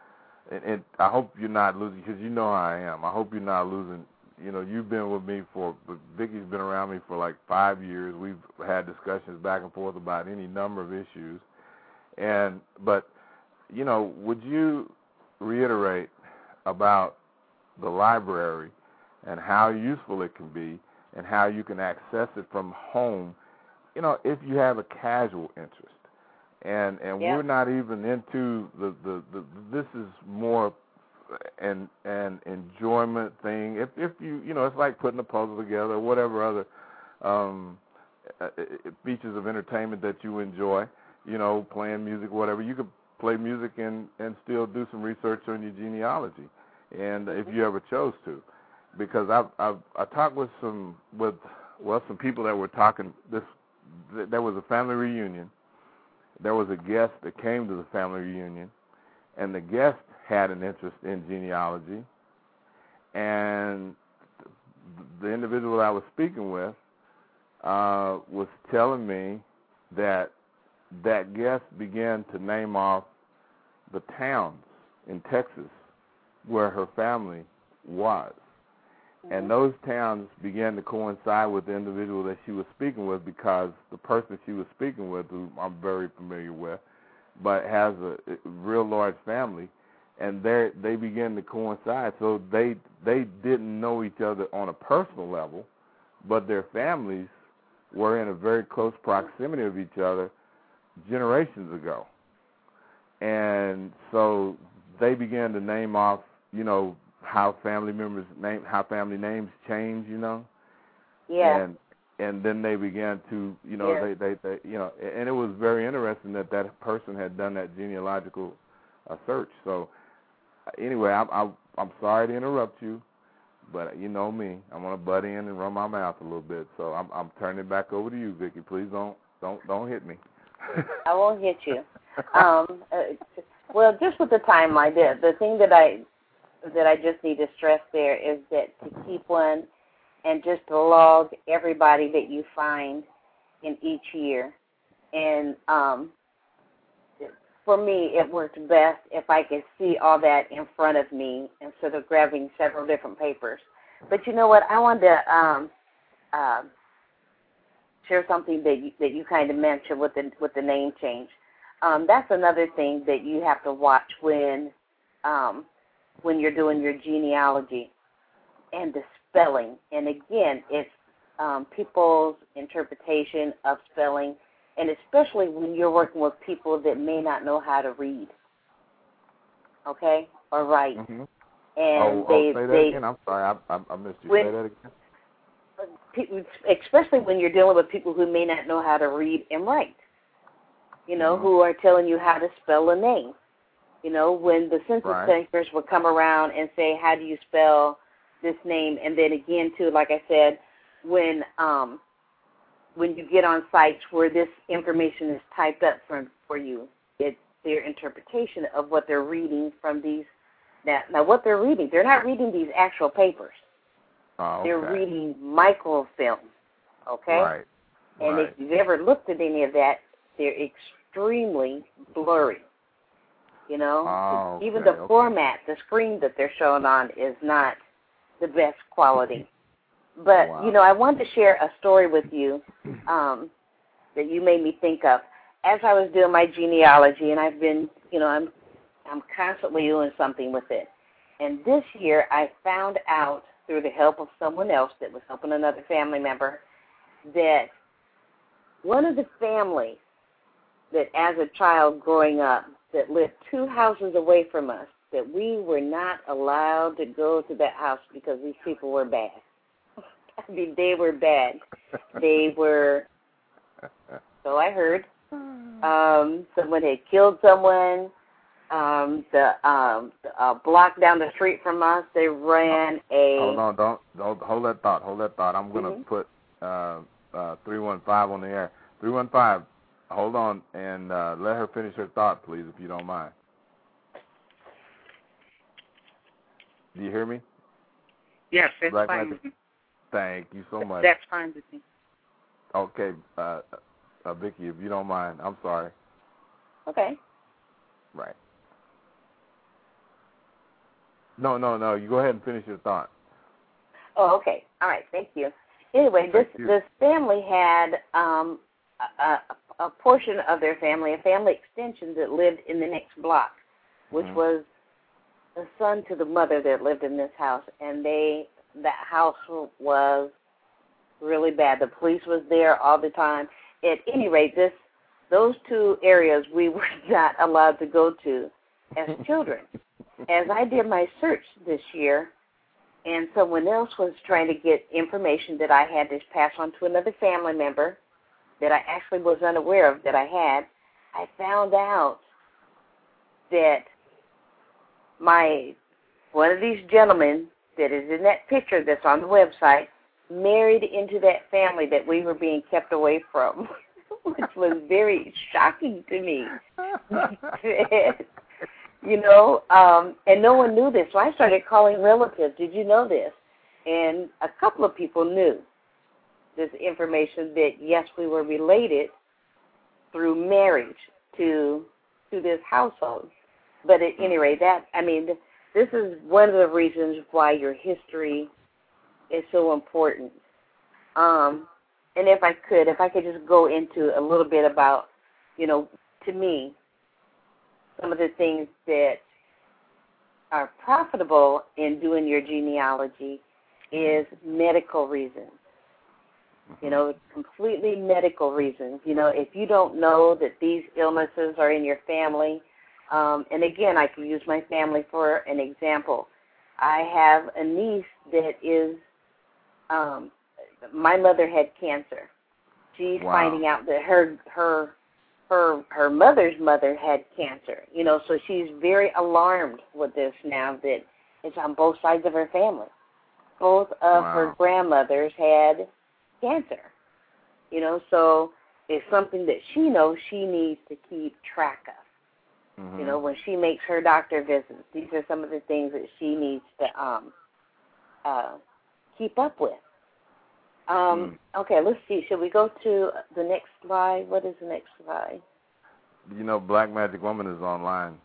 and, and I hope you're not losing, because you know how I am. I hope you're not losing. You know, you've been with me for, Vicki's been around me for like five years. We've had discussions back and forth about any number of issues. And, but, you know, would you reiterate about the library and how useful it can be and how you can access it from home, you know, if you have a casual interest? And and yeah. we're not even into the, the, the this is more an an enjoyment thing. If if you you know, it's like putting a puzzle together or whatever other um, uh, features of entertainment that you enjoy. You know, playing music, whatever. You could play music and and still do some research on your genealogy, and if you ever chose to, because I've I've I talked with some with well some people that were talking this. There was a family reunion. There was a guest that came to the family reunion, and the guest had an interest in genealogy, and the individual I was speaking with uh, was telling me that that guest began to name off the towns in Texas where her family was. And those towns began to coincide with the individual that she was speaking with, because the person she was speaking with, who I'm very familiar with, but has a real large family, and they they began to coincide. So they they didn't know each other on a personal level, but their families were in a very close proximity of each other generations ago. And so they began to name off, you know, how family members name how family names change, you know. Yeah. And and then they began to, you know, yeah. they, they they you know, and it was very interesting that that person had done that genealogical uh, search. So anyway, I'm I'm I'm sorry to interrupt you, but you know me, I'm gonna butt in and run my mouth a little bit. So I'm I'm turning it back over to you, Vicki. Please don't don't don't hit me. I won't hit you. Um, uh, well, just with the timeline, the the thing that I that I just need to stress there is that to keep one and just to log everybody that you find in each year. And um, for me, it worked best if I could see all that in front of me instead of grabbing several different papers. But you know what? I wanted to um, uh, share something that you, that you kind of mentioned with the with the name change. Um, that's another thing that you have to watch when um, when you're doing your genealogy, and the spelling. And again, it's um, people's interpretation of spelling, and especially when you're working with people that may not know how to read, okay, or write. Mm-hmm. And oh, they, oh, say that they, again. I'm sorry, I, I, I missed you. when, say that again. Especially when you're dealing with people who may not know how to read and write, you know, mm-hmm. who are telling you how to spell a name. You know, when the census right. takers would come around and say, how do you spell this name? And then again, too, like I said, when um, when you get on sites where this information is typed up for, for you, it's their interpretation of what they're reading from these. Now, now, what they're reading, they're not reading these actual papers. Oh, okay. They're reading microfilm, okay? Right. And right. if you've ever looked at any of that, they're extremely blurry. You know, oh, okay, even the okay. format, the screen that they're showing on is not the best quality. But, wow. you know, I wanted to share a story with you um, that you made me think of. As I was doing my genealogy, and I've been, you know, I'm I'm constantly doing something with it. And this year I found out through the help of someone else that was helping another family member that one of the families that as a child growing up that lived two houses away from us, that we were not allowed to go to that house because these people were bad. I mean, they were bad. They were, so I heard, um, someone had killed someone. Um, the um, uh, block down the street from us, they ran a... Hold on, don't, don't hold that thought, hold that thought. I'm going to mm-hmm. put uh, uh, three one five on the air. three one five, hold on, and uh, let her finish her thought, please, if you don't mind. Do you hear me? Yes, that's Black fine. Magic? Thank you so much. That's fine with me. Okay, uh, uh, Vicki, if you don't mind, I'm sorry. Okay. Right. No, no, no. You go ahead and finish your thought. Oh, okay. All right. Thank you. Anyway, Thank this you. this family had um, a, a, a portion of their family, a family extension that lived in the next block, which Mhm. was the son to the mother that lived in this house, and they that house was really bad. The police was there all the time. At any rate, this those two areas we were not allowed to go to as children. As I did my search this year, and someone else was trying to get information that I had to pass on to another family member that I actually was unaware of that I had, I found out that my one of these gentlemen that is in that picture that's on the website married into that family that we were being kept away from, which was very shocking to me. You know, um, and no one knew this, so I started calling relatives. Did you know this? And a couple of people knew this information that, yes, we were related through marriage to to this household. But at any rate, that, I mean, this is one of the reasons why your history is so important. Um, and if I could, if I could just go into a little bit about, you know, to me, some of the things that are profitable in doing your genealogy is medical reasons. You know, completely medical reasons. You know, if you don't know that these illnesses are in your family, um, and again, I can use my family for an example. I have a niece that is, um, my mother had cancer. She's Wow. finding out that her her her her mother's mother had cancer. You know, so she's very alarmed with this now that it's on both sides of her family. Both of Wow. her grandmothers had cancer. You know, so it's something that she knows she needs to keep track of. Mm-hmm. You know, when she makes her doctor visits, these are some of the things that she needs to um, uh, keep up with. Um, Mm. Okay, let's see. Should we go to the next slide? What is the next slide? You know, Black Magic Woman is online.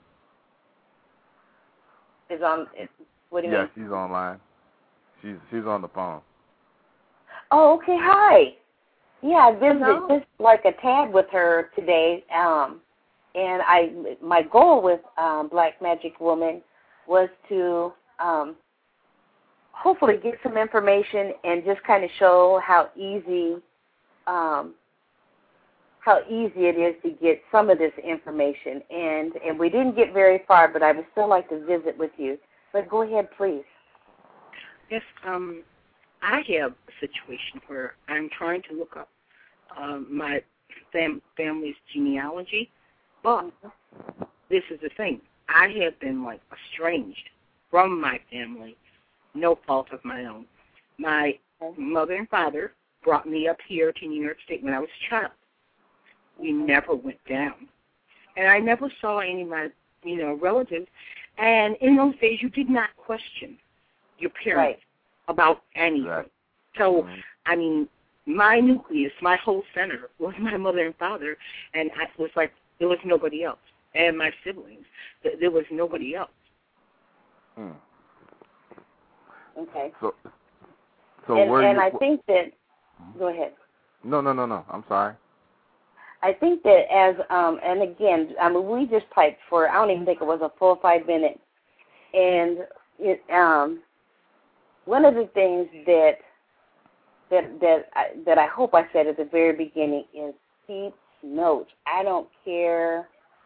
Is on. What do you yeah, mean? she's online. She's she's on the phone. Oh, okay. Hi. Yeah, I visited Hello. just like a tad with her today, um, and I my goal with um, Black Magic Woman was to um, hopefully get some information and just kind of show how easy um, how easy it is to get some of this information. And and we didn't get very far, but I would still like to visit with you. But go ahead, please. Yes, um, I have a situation where I'm trying to look up um, my fam- family's genealogy, but this is the thing. I have been, like, estranged from my family, no fault of my own. My mother and father brought me up here to New York State when I was a child. We never went down. And I never saw any of my, you know, relatives. And in those days, you did not question your parents Right. about anything. Right. So, Mhm. I mean, my nucleus, my whole center was my mother and father, and I was like, there was nobody else. And my siblings, there was nobody else. Hmm. Okay. So, so and where and you? I think that, go ahead. No, no, no, no. I'm sorry. I think that as, um, and again, I mean, we just typed for, I don't even think it was a full five minutes. And it, um, one of the things that that that I, that I hope I said at the very beginning is keep notes. I don't care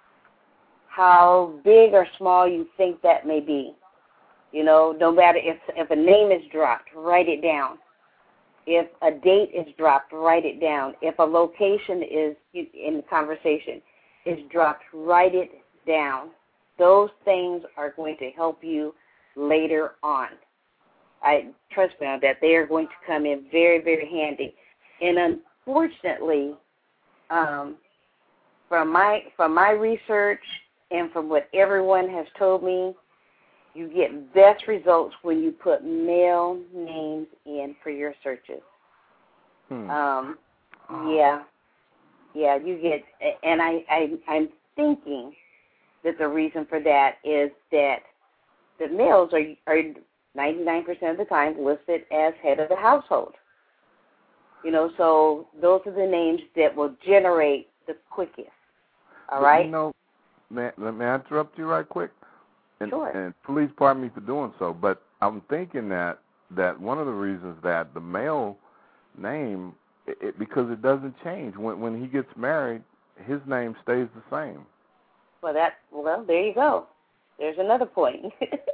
how big or small you think that may be. You know, no matter if if a name is dropped, write it down. If a date is dropped, write it down. If a location is in the conversation is dropped, write it down. Those things are going to help you later on. I trust me on that. They are going to come in very, very handy. And unfortunately, um, from my from my research and from what everyone has told me, you get best results when you put male names in for your searches. Hmm. Um, yeah, yeah, you get, and I, I I'm thinking that the reason for that is that the males are are ninety-nine percent of the time listed as head of the household. You know, so those are the names that will generate the quickest. All but, right? You know, may, may I interrupt you right quick? And, sure. And please pardon me for doing so, but I'm thinking that, that one of the reasons that the male name, it, it, because it doesn't change. When when he gets married, his name stays the same. Well, that well, there you go. There's another point.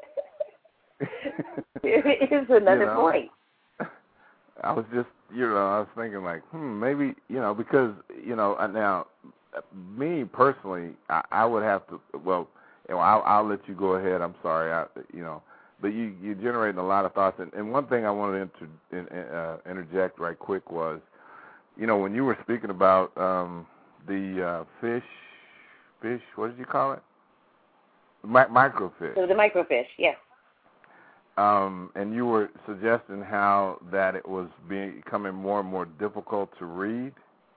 There is another you know, point. I was just, you know, I was thinking like, hmm, maybe, you know, because, you know, now, me personally, I, I would have to, well, you know, I'll, I'll let you go ahead. I'm sorry, I, you know, but you, you're generating a lot of thoughts. And, and one thing I wanted to inter, in, uh, interject right quick was, you know, when you were speaking about um, the uh, fish, fish, what did you call it? Mi- microfiche. So the microfiche, yes. Um, and you were suggesting how that it was being, becoming more and more difficult to read.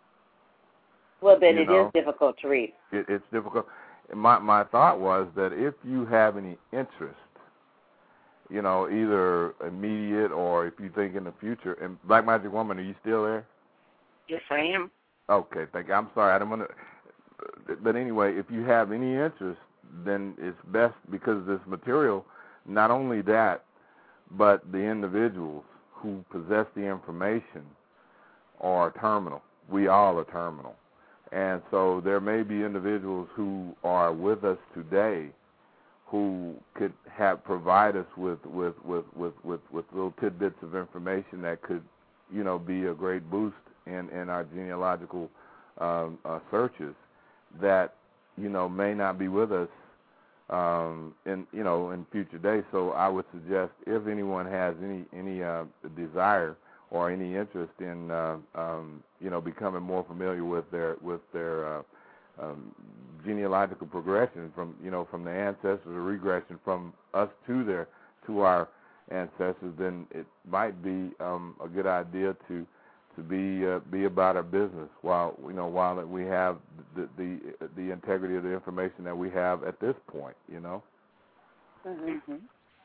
Well, then you it know, is difficult to read. It, it's difficult. My my thought was that if you have any interest, you know, either immediate or if you think in the future, and Black Magic Woman, are you still there? Yes, I am. Okay, thank you. I'm sorry, I didn't want to. But anyway, if you have any interest, then it's best because this material, not only that, but the individuals who possess the information are terminal. We all are terminal. And so there may be individuals who are with us today who could have provide us with, with, with, with, with, with little tidbits of information that could, you know, be a great boost in, in our genealogical um, uh, searches that, you know, may not be with us um, in, you know, in future days. So I would suggest if anyone has any, any uh, desire or any interest in, uh, um, you know, becoming more familiar with their with their uh, um, genealogical progression from, you know, from the ancestors or regression from us to their to our ancestors, then it might be um, a good idea to to be uh, be about our business while you know while we have the, the the integrity of the information that we have at this point. You know. Mm-hmm.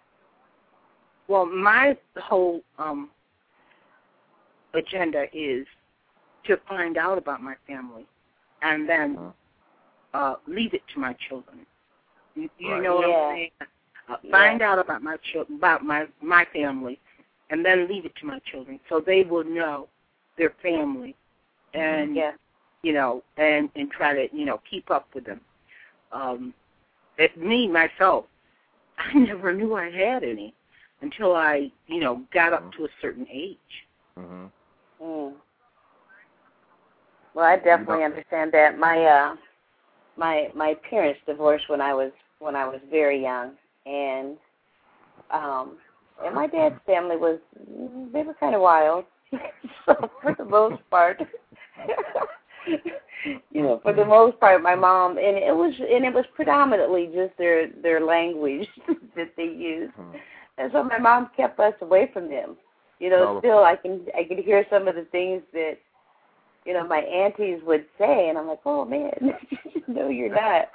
Well, my whole um, agenda is to find out about my family and then uh-huh. uh, leave it to my children. You, you right. know what yeah. I'm saying? Uh, yeah. Find out about my children, about my my family, and then leave it to my children so they will know their family, and yeah. you know, and and try to you know keep up with them. Um, it, me myself, I never knew I had any until I you know got up to a certain age. Mm-hmm. Mm. Well, I definitely understand that. My uh, my my parents divorced when I was when I was very young, and um, and my dad's family was they were kind of wild. So for the most part, you know, for the most part, my mom and it was and it was predominantly just their their language that they used, mm-hmm. and so my mom kept us away from them. You know, oh. still I can I could hear some of the things that you know my aunties would say, and I'm like, oh man, no, you're not.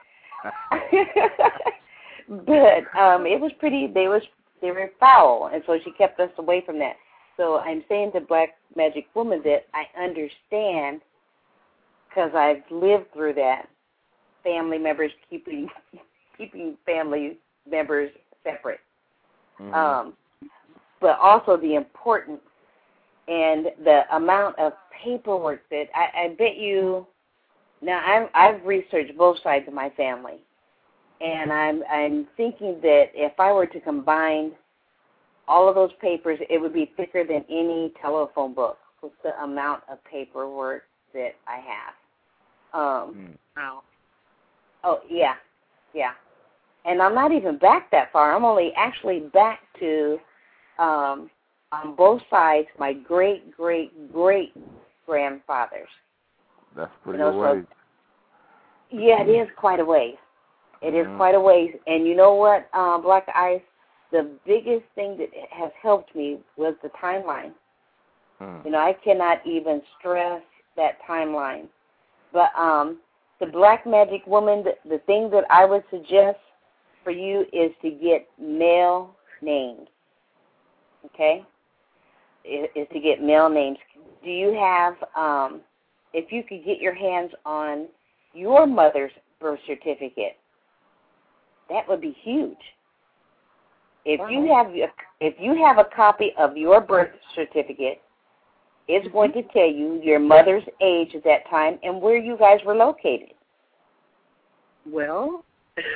But um, it was pretty. They was they were foul, and so she kept us away from that. So I'm saying to Black Magic Woman that I understand because I've lived through that. Family members keeping keeping family members separate, mm-hmm. um, but also the importance and the amount of paperwork that I, I bet you. Now I'm, I've researched both sides of my family, and I'm I'm thinking that if I were to combine all of those papers, it would be thicker than any telephone book with the amount of paperwork that I have. Um, mm. Wow. Oh, yeah, yeah. And I'm not even back that far. I'm only actually back to, um, on both sides, my great, great, great grandfathers. That's pretty you know, a ways. So, yeah, it is quite a ways. It mm-hmm. is quite a ways. And you know what, uh, Black Ice? The biggest thing that has helped me was the timeline. Hmm. You know, I cannot even stress that timeline. But um, the Black Magic Woman, the, the thing that I would suggest for you is to get male names, okay? Is, is to get male names. Do you have, um, if you could get your hands on your mother's birth certificate, that would be huge. If you have if you have a copy of your birth certificate, it's mm-hmm. going to tell you your mother's age at that time and where you guys were located. Well,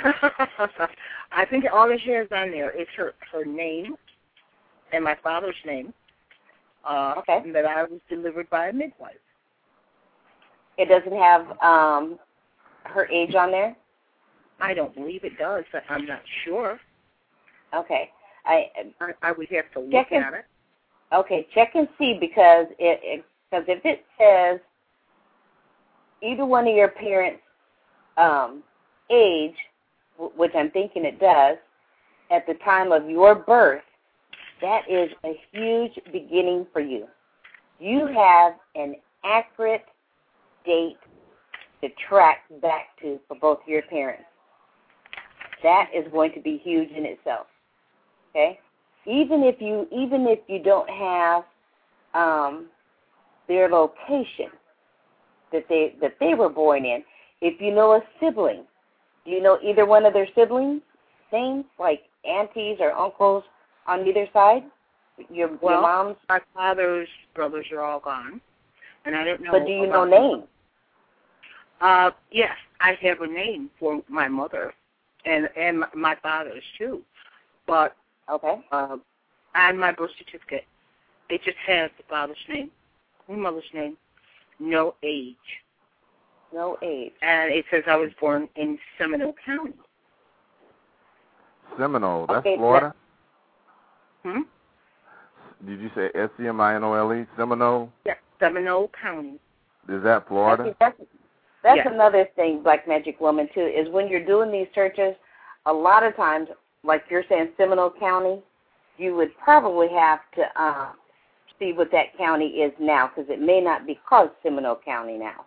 I think all it has on there is her, her name and my father's name. Uh, okay. And that I was delivered by a midwife. It doesn't have um, her age on there? I don't believe it does, but I'm not sure. Okay. I I, I would have to look check at and, it. Okay, check and see because it because if it says either one of your parents' um, age, which I'm thinking it does, at the time of your birth, that is a huge beginning for you. You have an accurate date to track back to for both your parents. That is going to be huge in itself. Okay? Even if you even if you don't have um, their location that they that they were born in, if you know a sibling, do you know either one of their siblings' names, like aunties or uncles on either side? Your, well, your mom's? My father's brothers are all gone, and I don't know. But do you know names? Uh, yes, I have a name for my mother, and and my father's too, but okay. Uh, on my birth certificate, it just has the father's name, my mother's name, no age. No age. And it says I was born in Seminole County. Seminole, that's okay, Florida? That, hmm? Did you say S C M I N O L E, Seminole? Yeah, Seminole County. Is that Florida? That's, that's yes. another thing, Black Magic Woman, too, is when you're doing these searches, a lot of times, like you're saying Seminole County, you would probably have to uh, see what that county is now, because it may not be called Seminole County now.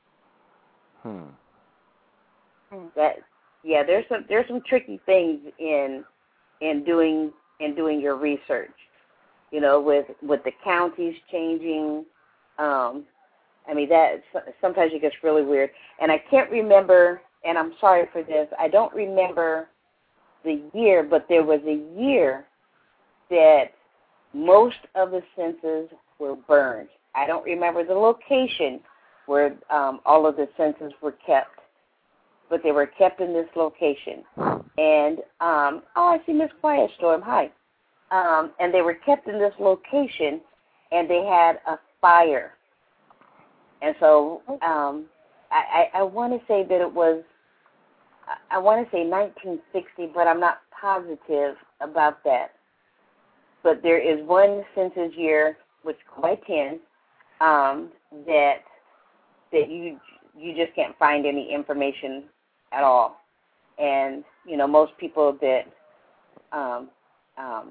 Hmm. That yeah, there's some there's some tricky things in in doing in doing your research. You know, with with the counties changing. Um, I mean, that sometimes it gets really weird. And I can't remember, and I'm sorry for this, I don't remember the year, but there was a year that most of the census were burned. I don't remember the location where um, all of the census were kept, but they were kept in this location. And, um, oh, I see Miss Quiet Storm, hi. Um, and they were kept in this location, and they had a fire. And so um, I, I, I want to say that it was, I want to say nineteen sixty, but I'm not positive about that. But there is one census year, which is by ten, um, that that you you just can't find any information at all. And, you know, most people that um, um,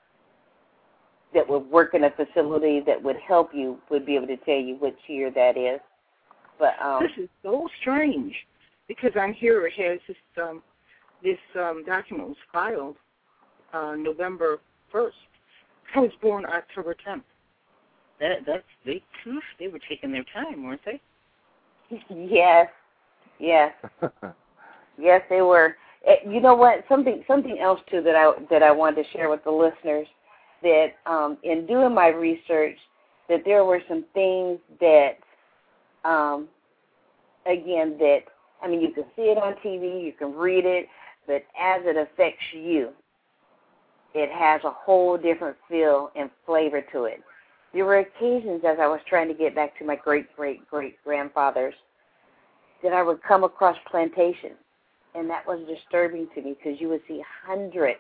that would work in a facility that would help you would be able to tell you which year that is. But um, this is so strange because on here it has this um, this um, document was filed uh, November first. I was born October tenth. That that's they they were taking their time, weren't they? Yes, yes, yes, they were. You know what? Something something else too that I that I wanted to share with the listeners. That um, in doing my research, that there were some things that, um, again, that, I mean, you can see it on T V, you can read it, but as it affects you, it has a whole different feel and flavor to it. There were occasions as I was trying to get back to my great-great-great-grandfathers that I would come across plantations, and that was disturbing to me because you would see hundreds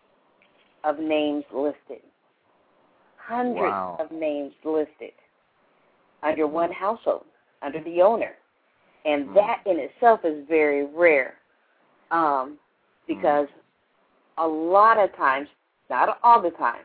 of names listed. Hundreds wow. of names listed under one household, under the owner. And mm. that in itself is very rare um, because mm. a lot of times, not all the time,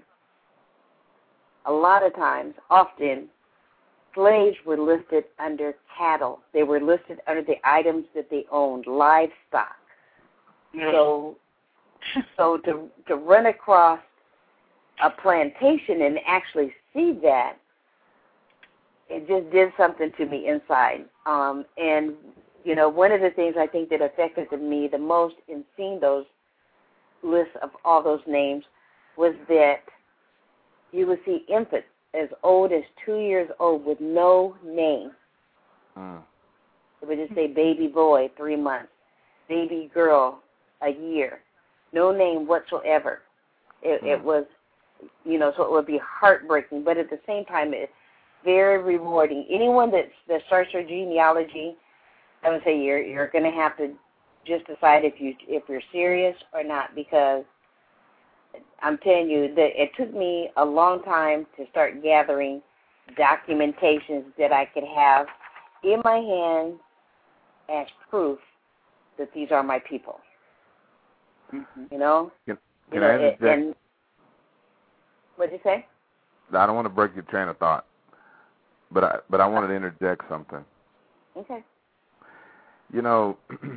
a lot of times, often, slaves were listed under cattle. They were listed under the items that they owned, livestock. Yeah. So So to to run across a plantation and actually see that, it just did something to me inside. Um, and, you know, one of the things I think that affected me the most in seeing those lists of all those names was that you would see infants as old as two years old with no name. Mm. It would just say baby boy, three months, baby girl, a year, no name whatsoever. It, Mm. it was, you know, so it would be heartbreaking, but at the same time, it's very rewarding. Anyone that that starts their genealogy, I would say you're you're going to have to just decide if you if you're serious or not, because I'm telling you that it took me a long time to start gathering documentations that I could have in my hand as proof that these are my people. Mm-hmm. You know? Can, you can know, I interject? And, what did you say? I don't want to break your train of thought, but I but I wanted to interject something. Okay. You know,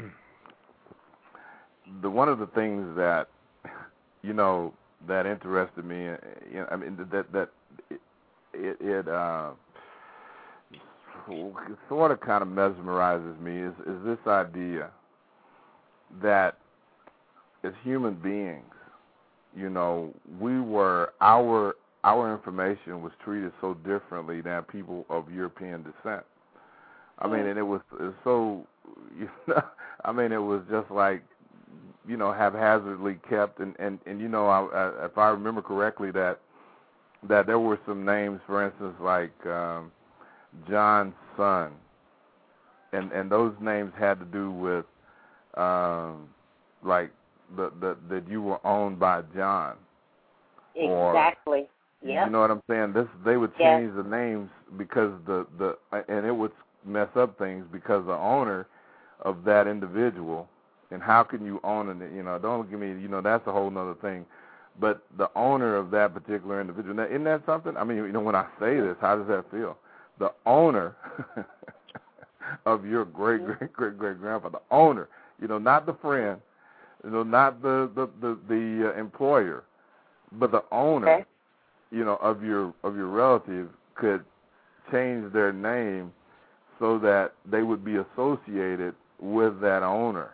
the one of the things that you know that interested me, you know, I mean that that it, it, it uh, sort of kind of mesmerizes me is is this idea that as human beings, you know, we were our our information was treated so differently than people of European descent. I mean, and it was, it was so, you know, I mean, it was just like, you know, haphazardly kept, and and and you know, I, I, if I remember correctly, that that there were some names, for instance, like um, John's son, and and those names had to do with um, like the the that you were owned by John. Exactly. Yeah. You know what I'm saying? This they would change yes. the names because the the and it would mess up things because the owner of that individual. And how can you own it? You know, don't give me. You know, that's a whole nother thing. But the owner of that particular individual, now, isn't that something? I mean, you know, when I say this, how does that feel? The owner of your great great great great grandpa, the owner. You know, not the friend. You know, not the the the, the uh, employer, but the owner. Okay. You know, of your of your relative could change their name so that they would be associated with that owner.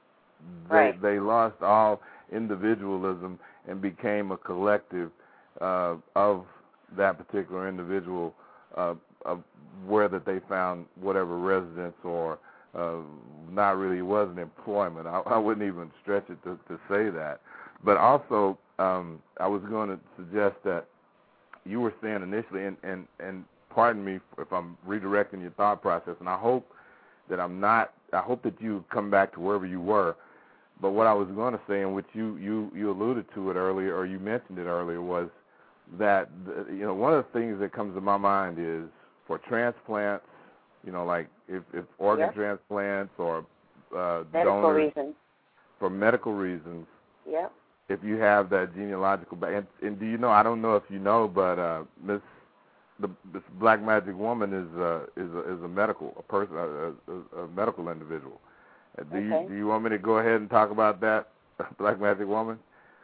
They right. they lost all individualism and became a collective uh, of that particular individual, uh, of where that they found whatever residence or uh, not really wasn't employment. I, I wouldn't even stretch it to, to say that. But also, um, I was going to suggest that you were saying initially, and, and, and pardon me if I'm redirecting your thought process, and I hope that I'm not, I hope that you come back to wherever you were. But what I was going to say, and which you, you, you alluded to it earlier, or you mentioned it earlier, was that, the, you know, one of the things that comes to my mind is for transplants, you know, like if, if organ yep. transplants or uh, medical donors reasons. for medical reasons. Yep. If you have that genealogical back, and, and do you know? I don't know if you know, but uh, Miss the this Black Magic Woman is uh, is a, is a medical a person a, a, a medical individual. Uh, do okay. you do you want me to go ahead and talk about that, Black Magic Woman?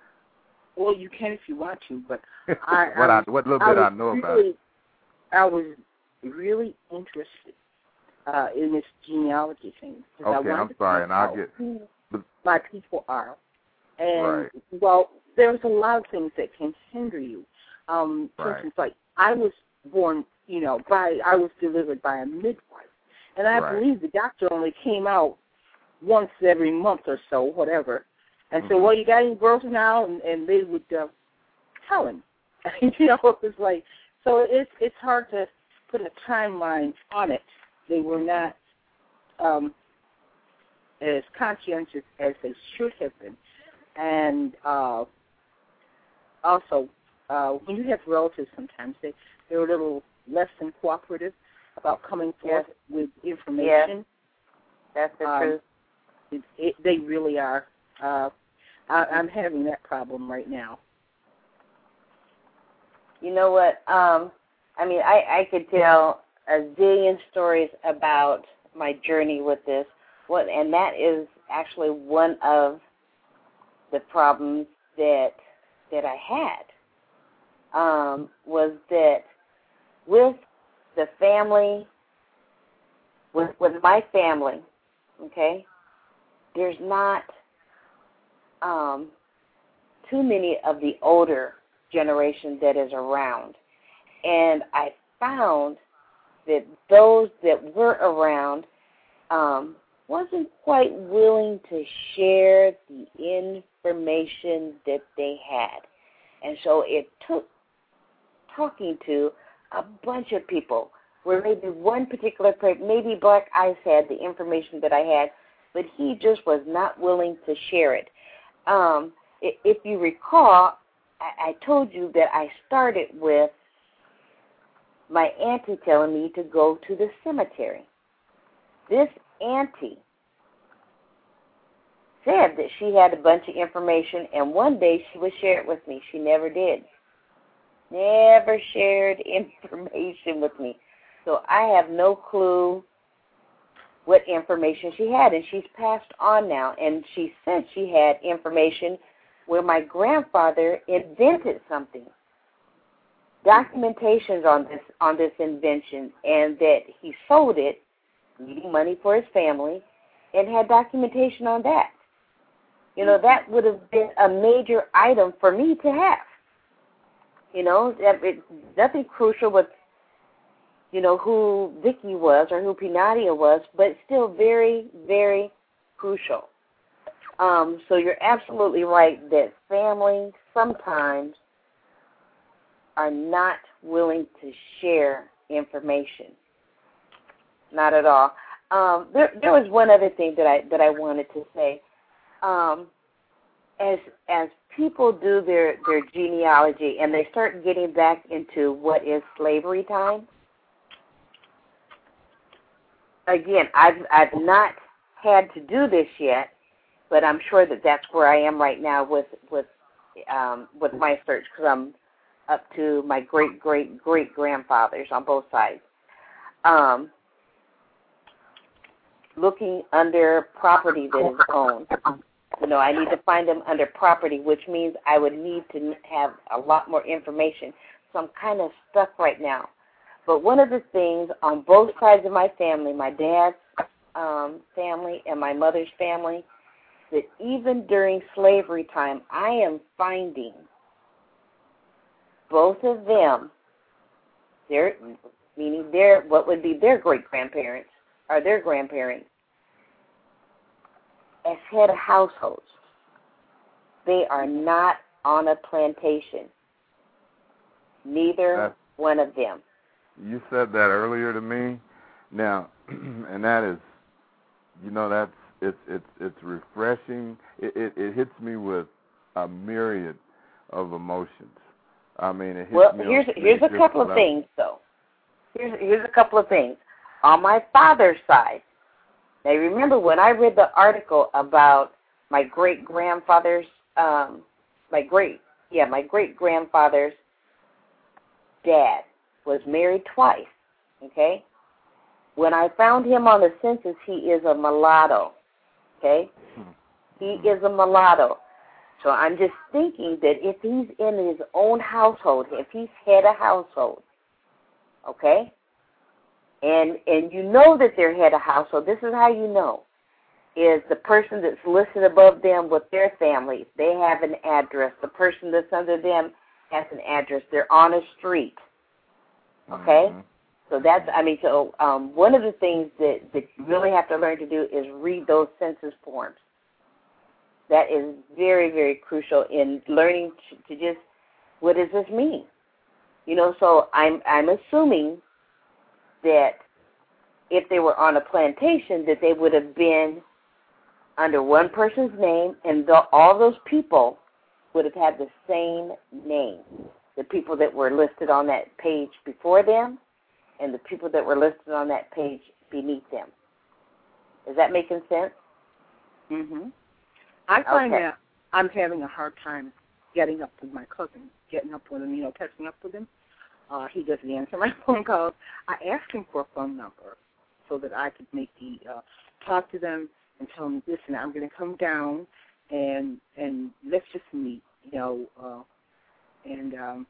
Well, you can if you want to, but I what I, I, what little bit I, I know really, about it. I was really interested uh, in this genealogy thing. Okay, I'm sorry, and I'll get who my people are. And, right. well, there's a lot of things that can hinder you. Um, for right. instance, like, I was born, you know, by, I was delivered by a midwife. And I right. believe the doctor only came out once every month or so, whatever. And mm-hmm. so, well, you got any girls now? And, and they would uh, tell him. you know, it was like, so it's, it's hard to put a timeline on it. They were not um, as conscientious as they should have been. And uh, also, uh, when you have relatives, sometimes they, they're a little less than cooperative about coming forth yes. with information. Yes. That's the um, truth. It, it, they really are. Uh, I, I'm having that problem right now. You know what? Um, I mean, I, I could tell a zillion stories about my journey with this, what, and that is actually one of the problems that that I had um, was that with the family, with with my family, okay, there's not um, too many of the older generation that is around. And I found that those that were around um, wasn't quite willing to share the information that they had. And so it took talking to a bunch of people where maybe one particular person, maybe Black Ice had the information that I had, but he just was not willing to share it. Um, if you recall, I told you that I started with my auntie telling me to go to the cemetery. This auntie said that she had a bunch of information, and one day she would share it with me. She never did. Never shared information with me. So I have no clue what information she had, and she's passed on now. And she said she had information where my grandfather invented something, documentations on this on this invention, and that he sold it, needing money for his family, and had documentation on that. You know, that would have been a major item for me to have. You know, that it, nothing crucial with, you know, who Vicky was or who Pinadia was, but still very, very crucial. Um, so you're absolutely right that families sometimes are not willing to share information. Not at all. Um, there, there was one other thing that I that I wanted to say. Um, as as people do their, their genealogy and they start getting back into what is slavery time, again, I've I've not had to do this yet, but I'm sure that that's where I am right now with with um, with my search, because I'm up to my great great great grandfathers on both sides. Um, looking under property that is owned. You know, I need to find them under property, which means I would need to have a lot more information. So I'm kind of stuck right now. But one of the things on both sides of my family, my dad's um, family and my mother's family, that even during slavery time, I am finding both of them, their, meaning their, what would be their great-grandparents, or their grandparents, as head of households. They are not on a plantation. Neither That's, one of them. You said that earlier to me. Now, and that is, you know, that's it's it's it's refreshing. It, it it hits me with a myriad of emotions. I mean, it hits well, me. Well, here's on here's a couple of level. things, though. Here's here's a couple of things. On my father's side, now remember when I read the article about my great grandfather's, um, my great yeah, my great grandfather's dad was married twice. Okay. When I found him on the census, he is a mulatto. Okay? He is a mulatto. So I'm just thinking that if he's in his own household, if he's head of household, okay, and and you know that they're head of household, this is how you know, is the person that's listed above them with their family, they have an address. The person that's under them has an address. They're on a street, okay? Mm-hmm. So that's, I mean, so um, one of the things that, that you really have to learn to do is read those census forms. That is very, very crucial in learning to, to just, what does this mean? You know, so I'm I'm assuming that if they were on a plantation, that they would have been under one person's name, and the, all those people would have had the same name. The people that were listed on that page before them, and the people that were listed on that page beneath them. Is that making sense? Mm-hmm. I find Okay. that I'm having a hard time getting up with my cousin, getting up with him, you know, texting up with him. Uh, he doesn't answer my phone calls. I asked him for a phone number so that I could maybe uh, talk to them and tell them, listen, I'm going to come down and and let's just meet, you know, uh, and um,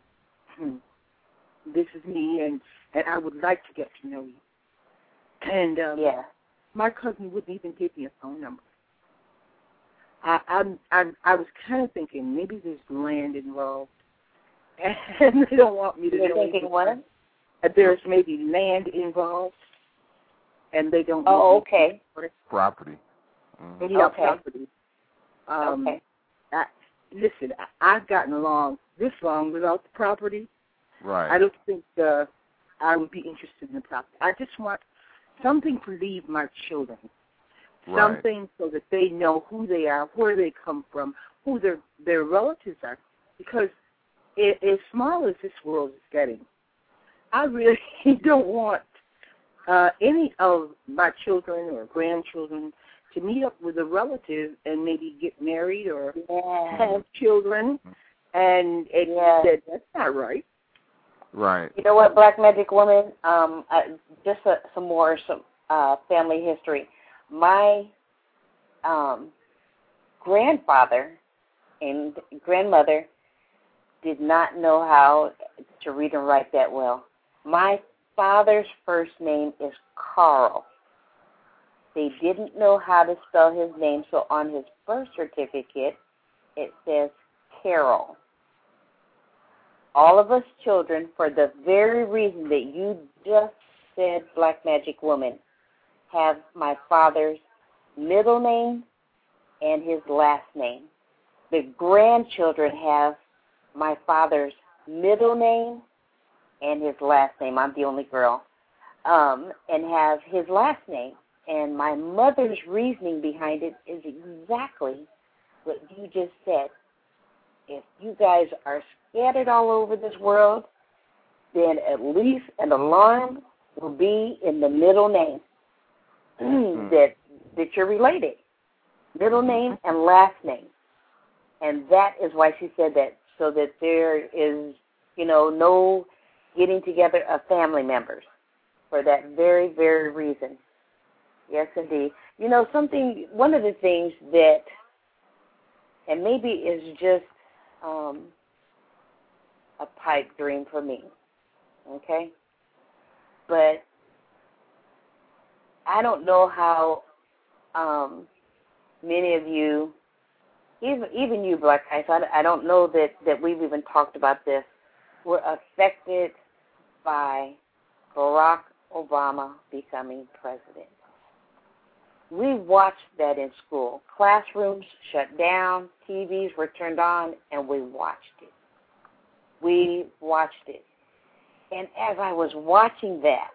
this is me, and and I would like to get to know you. And um, yeah. my cousin wouldn't even give me a phone number. I I'm, I I was kind of thinking maybe there's land involved, and they don't want me to You're know. thinking what? There's maybe land involved, and they don't. Oh, okay. Property. Mm-hmm. Yeah, Okay. property. Um, okay. I, listen, I, I've gotten along this long without the property. Right. I don't think uh, I would be interested in the property. I just want something to leave my children. Right. Something so that they know who they are, where they come from, who their their relatives are. Because it, as small as this world is getting, I really don't want uh, any of my children or grandchildren to meet up with a relative and maybe get married or Yeah. have children, and it Yeah. said that's not right. Right. You know what, Black Magic Woman? Um, uh, just a, some more some uh, family history. My um, grandfather and grandmother did not know how to read and write that well. My father's first name is Carl. They didn't know how to spell his name, so on his birth certificate it says Carol. All of us children, for the very reason that you just said, Black Magic Woman, have my father's middle name and his last name. The grandchildren have my father's middle name and his last name. I'm the only girl. Um, and have his last name. And my mother's reasoning behind it is exactly what you just said. If you guys are scattered all over this world, then at least an alarm will be in the middle name that that you're related. Middle name and last name. And that is why she said that, so that there is, you know, no getting together of family members for that very, very reason. Yes, indeed. You know, something, one of the things that, and maybe is just um, a pipe dream for me, okay? But I don't know how um, many of you, even even you, Black Ice, I, I don't know that, that we've even talked about this, were affected by Barack Obama becoming president. We watched that in school. Classrooms shut down, T Vs were turned on, and we watched it. We watched it. And as I was watching that,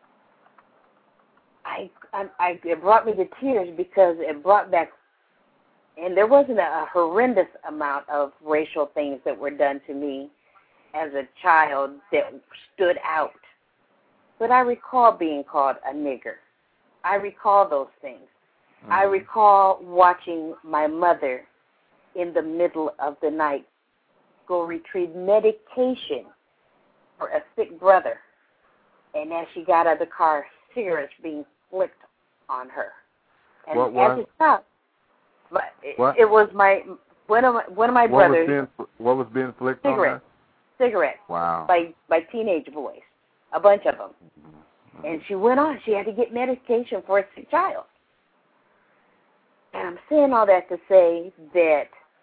I, I, I it brought me to tears because it brought back, and there wasn't a, a horrendous amount of racial things that were done to me as a child that stood out. But I recall being called a nigger. I recall those things. Mm-hmm. I recall watching my mother in the middle of the night go retrieve medication for a sick brother. And as she got out of the car, cigarettes being flicked on her. And what was? as it stopped, my, what? It, it was my one of my, one of my what brothers. Was being, what was being flicked cigarette, on her? Cigarettes. Wow. By, by teenage boys. A bunch of them. Mm-hmm. And she went on. She had to get medication for a sick child. And I'm saying all that to say that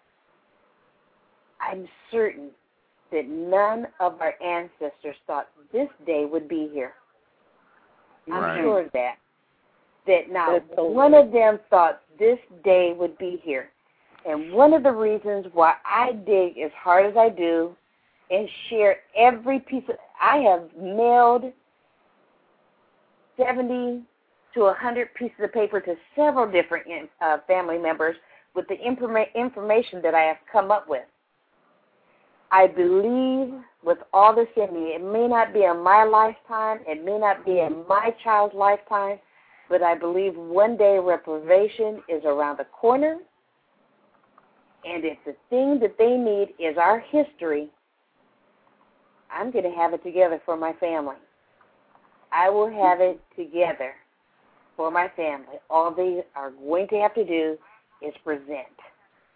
I'm certain that none of our ancestors thought this day would be here. I'm right. sure of that. That not one of them thought this day would be here. And one of the reasons why I dig as hard as I do and share every piece of, I have mailed seventy to one hundred pieces of paper to several different uh, family members with the informa- information that I have come up with. I believe with all this in me, it may not be in my lifetime, it may not be in my child's lifetime, but I believe one day reparation is around the corner, and if the thing that they need is our history, I'm going to have it together for my family. I will have it together for my family. All they are going to have to do is present.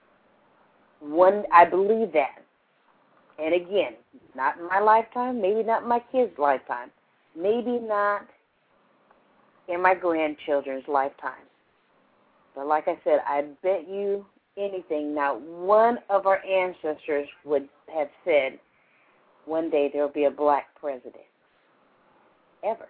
One, I believe that. And again, not in my lifetime, maybe not in my kids' lifetime, maybe not in my grandchildren's lifetime. But like I said, I bet you anything, not one of our ancestors would have said, one day there will be a black president. Ever.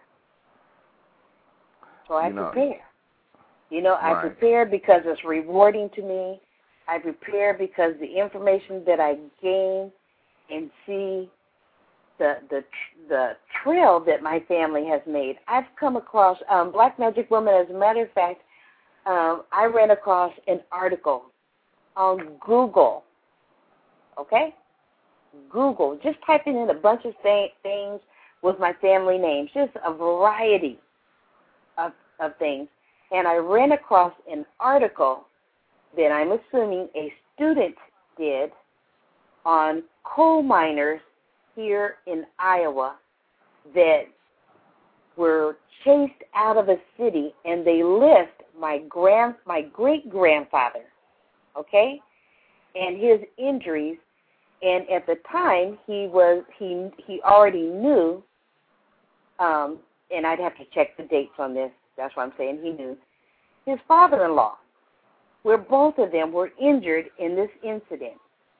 So I you know, prepare. You know, I right. prepare because it's rewarding to me. I prepare because the information that I gain and see the the the trail that my family has made. I've come across um, Black Magic Woman. As a matter of fact, um, I ran across an article on Google. Okay, Google. Just typing in a bunch of th- things with my family names, just a variety of of things, and I ran across an article that I'm assuming a student did on coal miners here in Iowa that were chased out of a city, and they list my grand, my great-grandfather, okay, and his injuries. And at the time, he was he he already knew, um, and I'd have to check the dates on this. That's what I'm saying. He knew his father-in-law, where both of them were injured in this incident.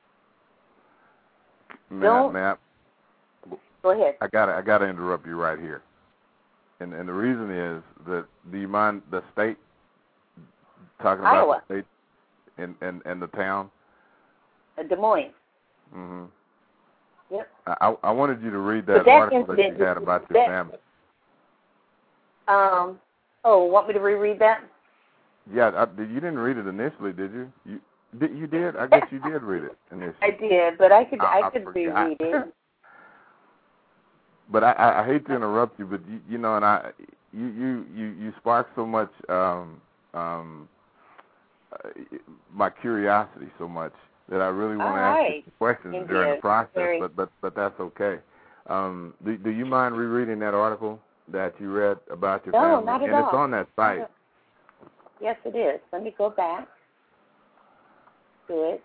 Matt, Matt, go ahead. I got I got to interrupt you right here, and and the reason is that do you mind the state talking about Iowa. the state and and and the town? Uh, Des Moines. Mhm. Yep. I I wanted you to read that, that article incident, that you had about your that, family. Um. Oh, want me to reread that? Yeah, I, you didn't read it initially, did you? You did. You did. I guess you did read it initially. I did, but I could I, I, I could forgot. reread it. But I, I, I hate to interrupt you, but you, you know, and I, you, you, you, you sparked so much, um, um, uh, my curiosity so much that I really want to right. ask you some questions Indeed. during the process. Very. But, but, but that's okay. Um, do, do you mind rereading that article that you read about your no, family? not at and all. it's on that site. Yes, it is. Let me go back to it.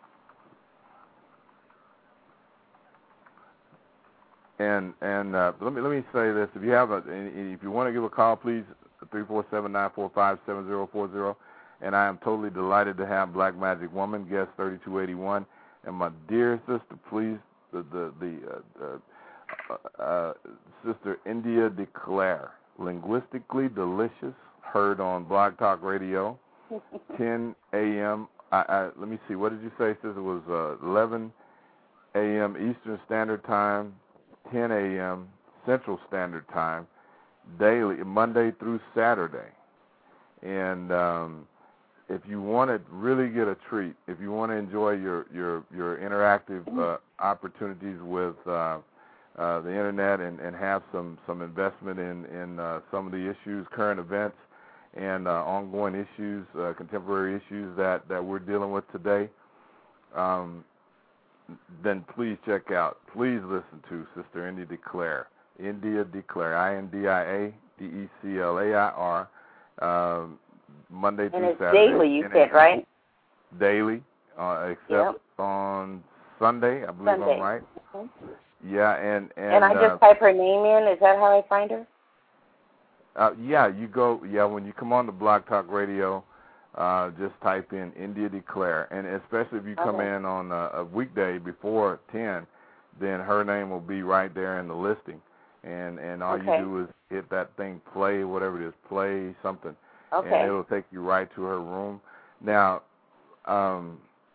And and uh, let me let me say this: if you have a, if you want to give a call, please three four seven nine four five seven zero four zero. And I am totally delighted to have Black Magic Woman, guest thirty two eighty one, and my dear sister, please the the the uh, uh, uh, sister India DeClaire, linguistically delicious, heard on Blog Talk Radio, ten a.m. I, I, let me see, what did you say, sister? It was uh, eleven a.m. Eastern Standard Time. ten a.m. Central Standard Time, daily, Monday through Saturday. And um, if you want to really get a treat, if you want to enjoy your your, your interactive uh, opportunities with uh, uh, the Internet and, and have some, some investment in, in uh, some of the issues, current events, and uh, ongoing issues, uh, contemporary issues that, that we're dealing with today, um, then please check out, please listen to Sister India DeClaire, India DeClaire, I N D I A D E C L A I R, um, Monday and through it's Saturday. daily, you said, right? Daily, uh, except yep. on Sunday, I believe Sunday. I'm right. Mm-hmm. Yeah, and, and... And I just uh, type her name in, is that how I find her? Uh, yeah, you go, yeah, when you come on the Blog Talk Radio, Uh, just type in India DeClaire, and especially if you come okay. in on a, a weekday before ten, then her name will be right there in the listing, and and all okay. you do is hit that thing, play, whatever it is, play something, okay. and it'll take you right to her room. Now, um,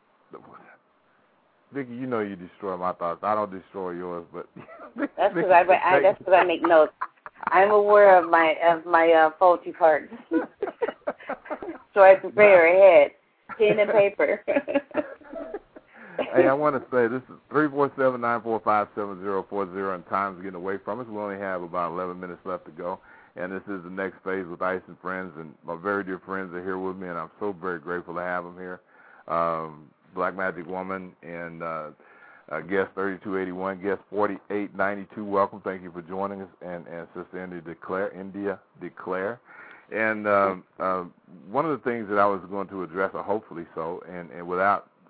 Vicki, you know you destroy my thoughts. I don't destroy yours, but that's because I, I that's because I make notes. I'm aware of my of my uh, faulty parts. So I prepare ahead, pen and paper. Hey, I want to say this is three four seven, nine four five, seven zero four zero, and time's getting away from us. We only have about eleven minutes left to go, and this is the next phase with Ice and Friends, and my very dear friends are here with me, and I'm so very grateful to have them here. Um, Black Magic Woman and uh, uh, guest thirty-two eighty-one, guest forty-eight ninety-two, welcome. Thank you for joining us, and, and Sister India DeClaire, India DeClaire. And uh, uh, one of the things that I was going to address, or hopefully so, and, and without,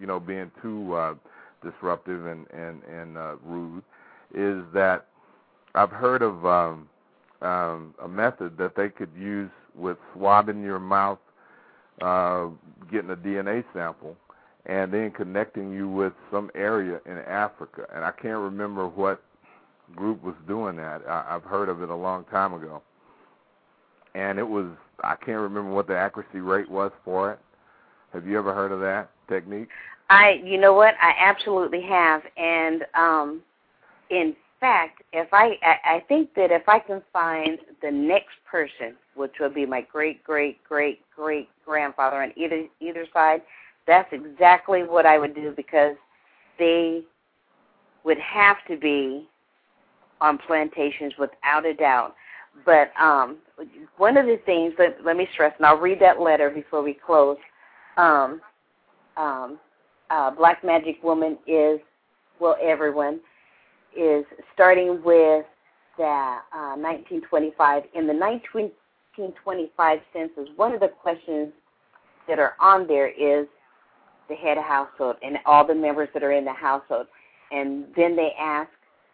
you know, being too uh, disruptive and and and uh, rude, is that I've heard of um, um, a method that they could use with swabbing your mouth, uh, getting a D N A sample, and then connecting you with some area in Africa. And I can't remember what group was doing that. I, I've heard of it a long time ago. And it was, I can't remember what the accuracy rate was for it. Have you ever heard of that technique? I, you know what, I absolutely have. And um, in fact, if I, I, I think that if I can find the next person, which would be my great, great, great, great grandfather on either either side, that's exactly what I would do, because they would have to be on plantations without a doubt. But um, one of the things, let, let me stress, and I'll read that letter before we close. Um, um, uh, Black Magic Woman is, well, everyone, is starting with the uh, nineteen twenty-five. In the nineteen twenty-five census, one of the questions that are on there is the head of household and all the members that are in the household. And then they ask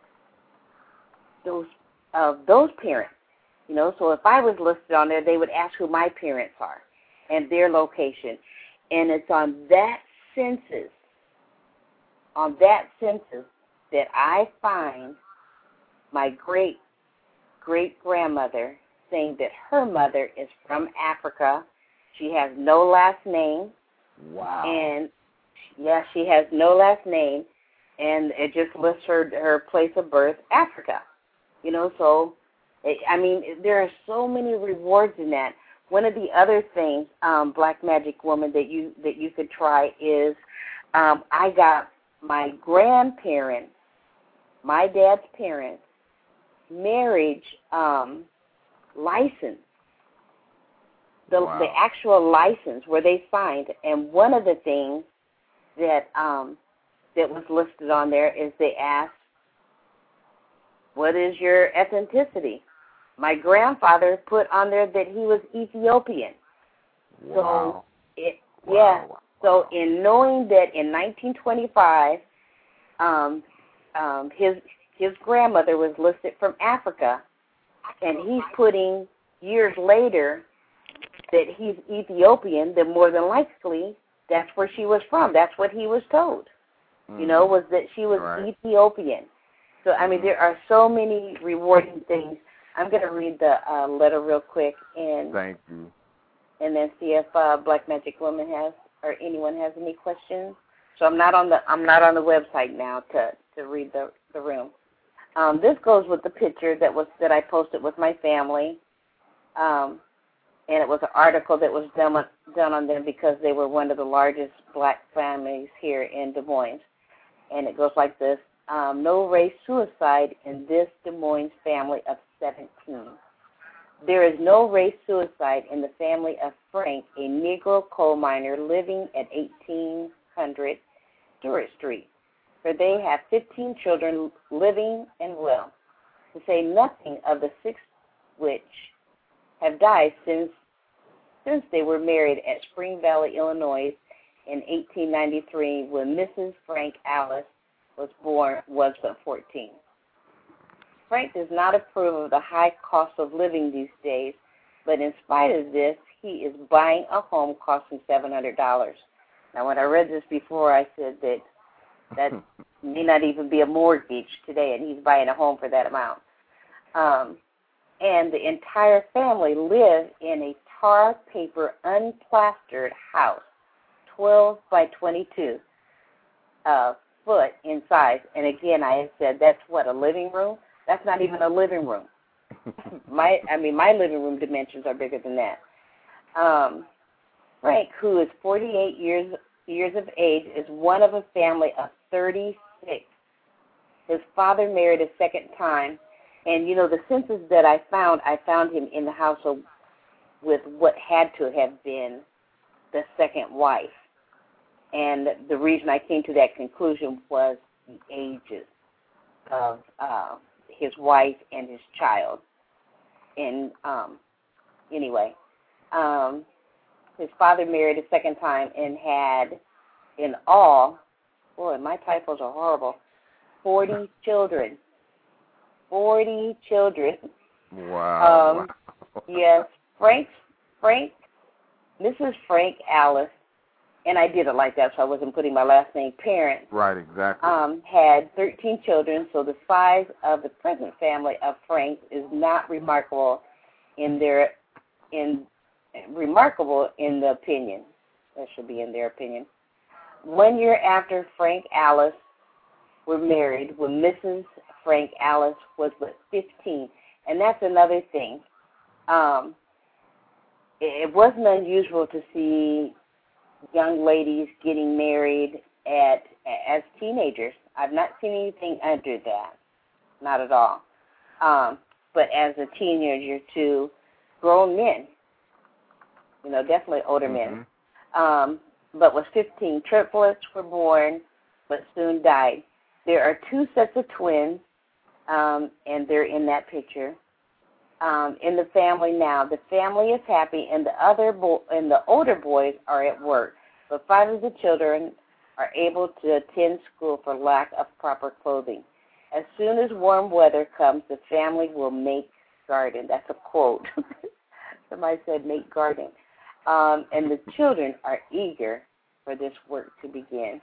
those of uh, those parents, you know, so if I was listed on there, they would ask who my parents are and their location. And it's on that census, on that census, that I find my great great grandmother saying that her mother is from Africa. She has no last name. Wow. And yeah, she has no last name, and it just lists her her place of birth, Africa. You know, so it, I mean, there are so many rewards in that. One of the other things, um, Black Magic Woman, that you that you could try is, um, I got my grandparents, my dad's parents, marriage um, license. The, wow. the actual license where they signed, and one of the things that um, that was listed on there is they asked, what is your ethnicity? My grandfather put on there that he was Ethiopian. Wow. So, it, wow. yeah, so in knowing that in nineteen twenty-five, um, um, his, his grandmother was listed from Africa, and he's putting years later that he's Ethiopian, then more than likely that's where she was from. That's what he was told, mm-hmm. you know, was that she was right. Ethiopian. So, I mean, mm-hmm. there are so many rewarding things. I'm going to read the uh, letter real quick and Thank you. and then see if uh, Black Magic Woman has or anyone has any questions. So I'm not on the I'm not on the website now to, to read the, the room. Um, this goes with the picture that was that I posted with my family. Um, And it was an article that was done, done on them because they were one of the largest black families here in Des Moines. And it goes like this. Um, no race suicide in this Des Moines family of seventeen. There is no race suicide in the family of Frank, a Negro coal miner living at eighteen hundred Stewart Street, for they have fifteen children living and well, to say nothing of the six which have died since since they were married at Spring Valley, Illinois, in eighteen ninety-three, when Missus Frank Alice was born, was but fourteen. Frank does not approve of the high cost of living these days, but in spite of this, he is buying a home costing seven hundred dollars. Now, when I read this before, I said that that may not even be a mortgage today, and he's buying a home for that amount. Um, and the entire family live in a tar paper unplastered house, twelve by twenty-two uh, foot in size. And again, I had said that's what, a living room? That's not even a living room. my, I mean, my living room dimensions are bigger than that. Um, Frank, who is forty-eight years years of age, is one of a family of thirty-six. His father married a second time. And, you know, the census that I found, I found him in the household with what had to have been the second wife. And the reason I came to that conclusion was the ages of uh, his wife and his child. And um, anyway, um, his father married a second time and had in all, boy, my typos are horrible, forty children. forty children. Wow. Um, wow. Yes, Frank, Frank, Missus Frank Alice, and I did it like that so I wasn't putting my last name, parents. Right, exactly. Um, had thirteen children, so the size of the present family of Frank is not remarkable in their, in remarkable in the opinion. That should be in their opinion. One year after Frank Alice were married, when Missus Frank Alice was but fifteen, and that's another thing. Um, it wasn't unusual to see young ladies getting married at as teenagers. I've not seen anything under that, not at all. Um, but as a teenager to grown men, you know, definitely older mm-hmm. men. Um, but with fifteen, triplets were born, but soon died. There are two sets of twins, um, and they're in that picture. Um, in the family now, the family is happy, and the other bo- and the older boys are at work. But five of the children are able to attend school for lack of proper clothing. As soon as warm weather comes, the family will make garden. That's a quote. Somebody said make garden. Um, and the children are eager for this work to begin.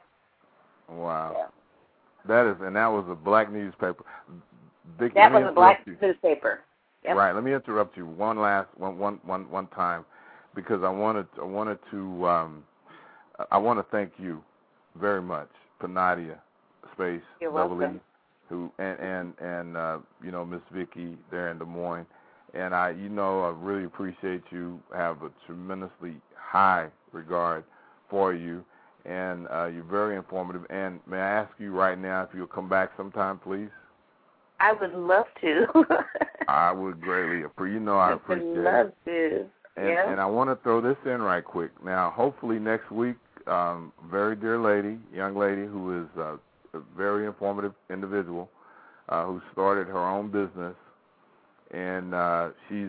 Wow. Yeah. That is, and that was a black newspaper. Vicky, that was a black you. newspaper. Yep. Right. Let me interrupt you one last one one one one time, because I wanted I wanted to um, I want to thank you very much, Panadia, space You're Double welcome. E, who and and and uh, you know, Miss Vicky there in Des Moines, and I you know I really appreciate you. Have a tremendously high regard for you, and uh, you're very informative. And may I ask you right now if you'll come back sometime, please? I would love to. I would greatly appreciate. You know, I appreciate it. I would love it. to. And, yeah. and I want to throw this in right quick. Now, hopefully next week, um, very dear lady, young lady who is uh, a very informative individual, uh, who started her own business, and uh, she's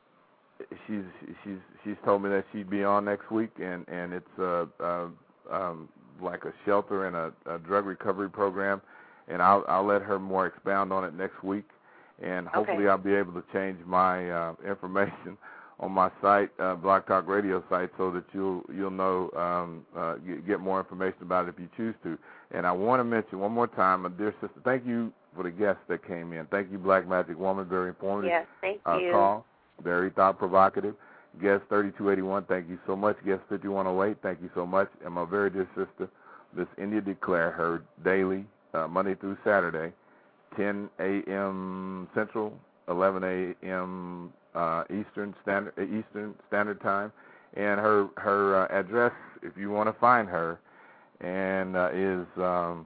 she's she's she's told me that she'd be on next week, and and it's uh, uh, um, like a shelter and a, a drug recovery program. And I'll I'll let her more expound on it next week, and hopefully okay. I'll be able to change my uh, information on my site, uh, Blog Talk Radio site, so that you'll you'll know um, uh, get, get more information about it if you choose to. And I want to mention one more time, my dear sister, thank you for the guests that came in. Thank you, Black Magic Woman, very informative. Yes, thank uh, you. Call, very thought provocative. Guest thirty-two eighty-one, thank you so much. Guest fifty-one oh eight, thank you so much. And my very dear sister, Miss India Declare, heard daily. Uh, Monday through Saturday, ten a.m. Central, eleven a.m. Uh, Eastern Standard Eastern Standard Time, and her her uh, address, if you want to find her, and uh, is um,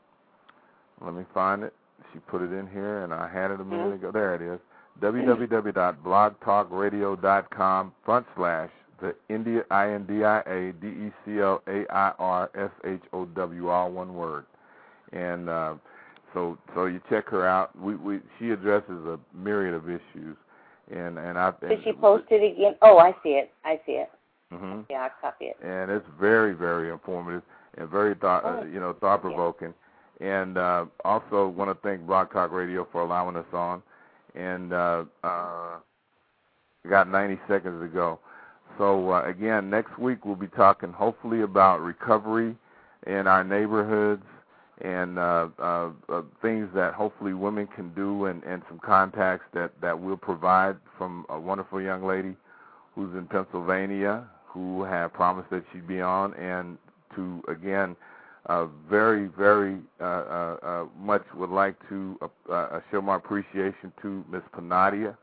let me find it. She put it in here, and I had it a minute mm-hmm. ago. There it is. w w w dot blog talk radio dot com front slash the India I N D I A D E C L A I R S H O W, all one word. And uh, so, so you check her out. We, we, she addresses a myriad of issues, and and I. Did she post it again? Oh, I see it. I see it. Mm-hmm. Yeah, I copy it. And it's very, very informative and very thought, oh. uh, you know, thought provoking. Yeah. And uh, also want to thank Blog Talk Radio for allowing us on. And uh, uh, got ninety seconds to go. So uh, again, next week we'll be talking hopefully about recovery in our neighborhoods. And uh, uh, uh, things that hopefully women can do, and, and some contacts that, that we'll provide from a wonderful young lady who's in Pennsylvania who had promised that she'd be on, and to, again, uh, very, very uh, uh, uh, much would like to uh, uh, show my appreciation to Miss Panadia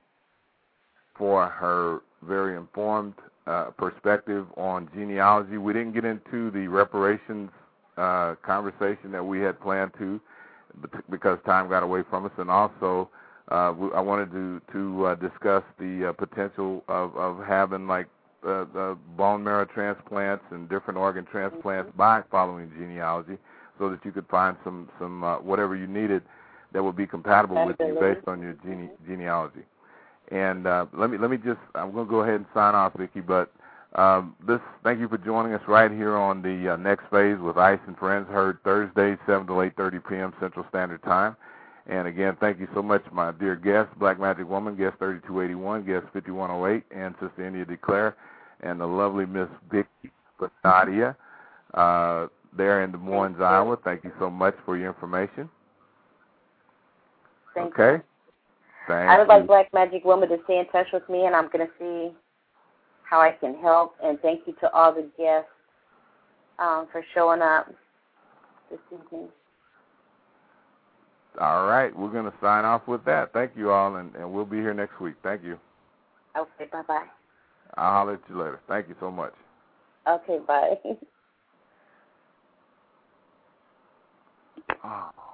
for her very informed uh, perspective on genealogy. We didn't get into the reparations Uh, conversation that we had planned to, because time got away from us, and also uh, we, I wanted to to uh, discuss the uh, potential of, of having like uh, the bone marrow transplants and different organ transplants by following genealogy, so that you could find some some uh, whatever you needed that would be compatible with you based on your gene, genealogy. And uh, let me let me just I'm going to go ahead and sign off, Vicki, but Um, this, thank you for joining us right here on the uh, Next Phase with Ice and Friends, heard Thursdays, seven to eight thirty p.m. Central Standard Time. And again, thank you so much, my dear guest, Black Magic Woman, guest thirty-two eighty-one, guest fifty-one oh eight, and Sister India DeClaire, and the lovely Miss Vicky Nadia uh, there in Des Moines, Thank Iowa. Thank you so much for your information. Thank okay. You. Thank I would you. like Black Magic Woman to stay in touch with me, and I'm going to see how I can help. And thank you to all the guests um, for showing up this evening. All right. We're going to sign off with that. Thank you all, and, and we'll be here next week. Thank you. Okay, bye-bye. I'll holler at you later. Thank you so much. Okay, bye. Oh.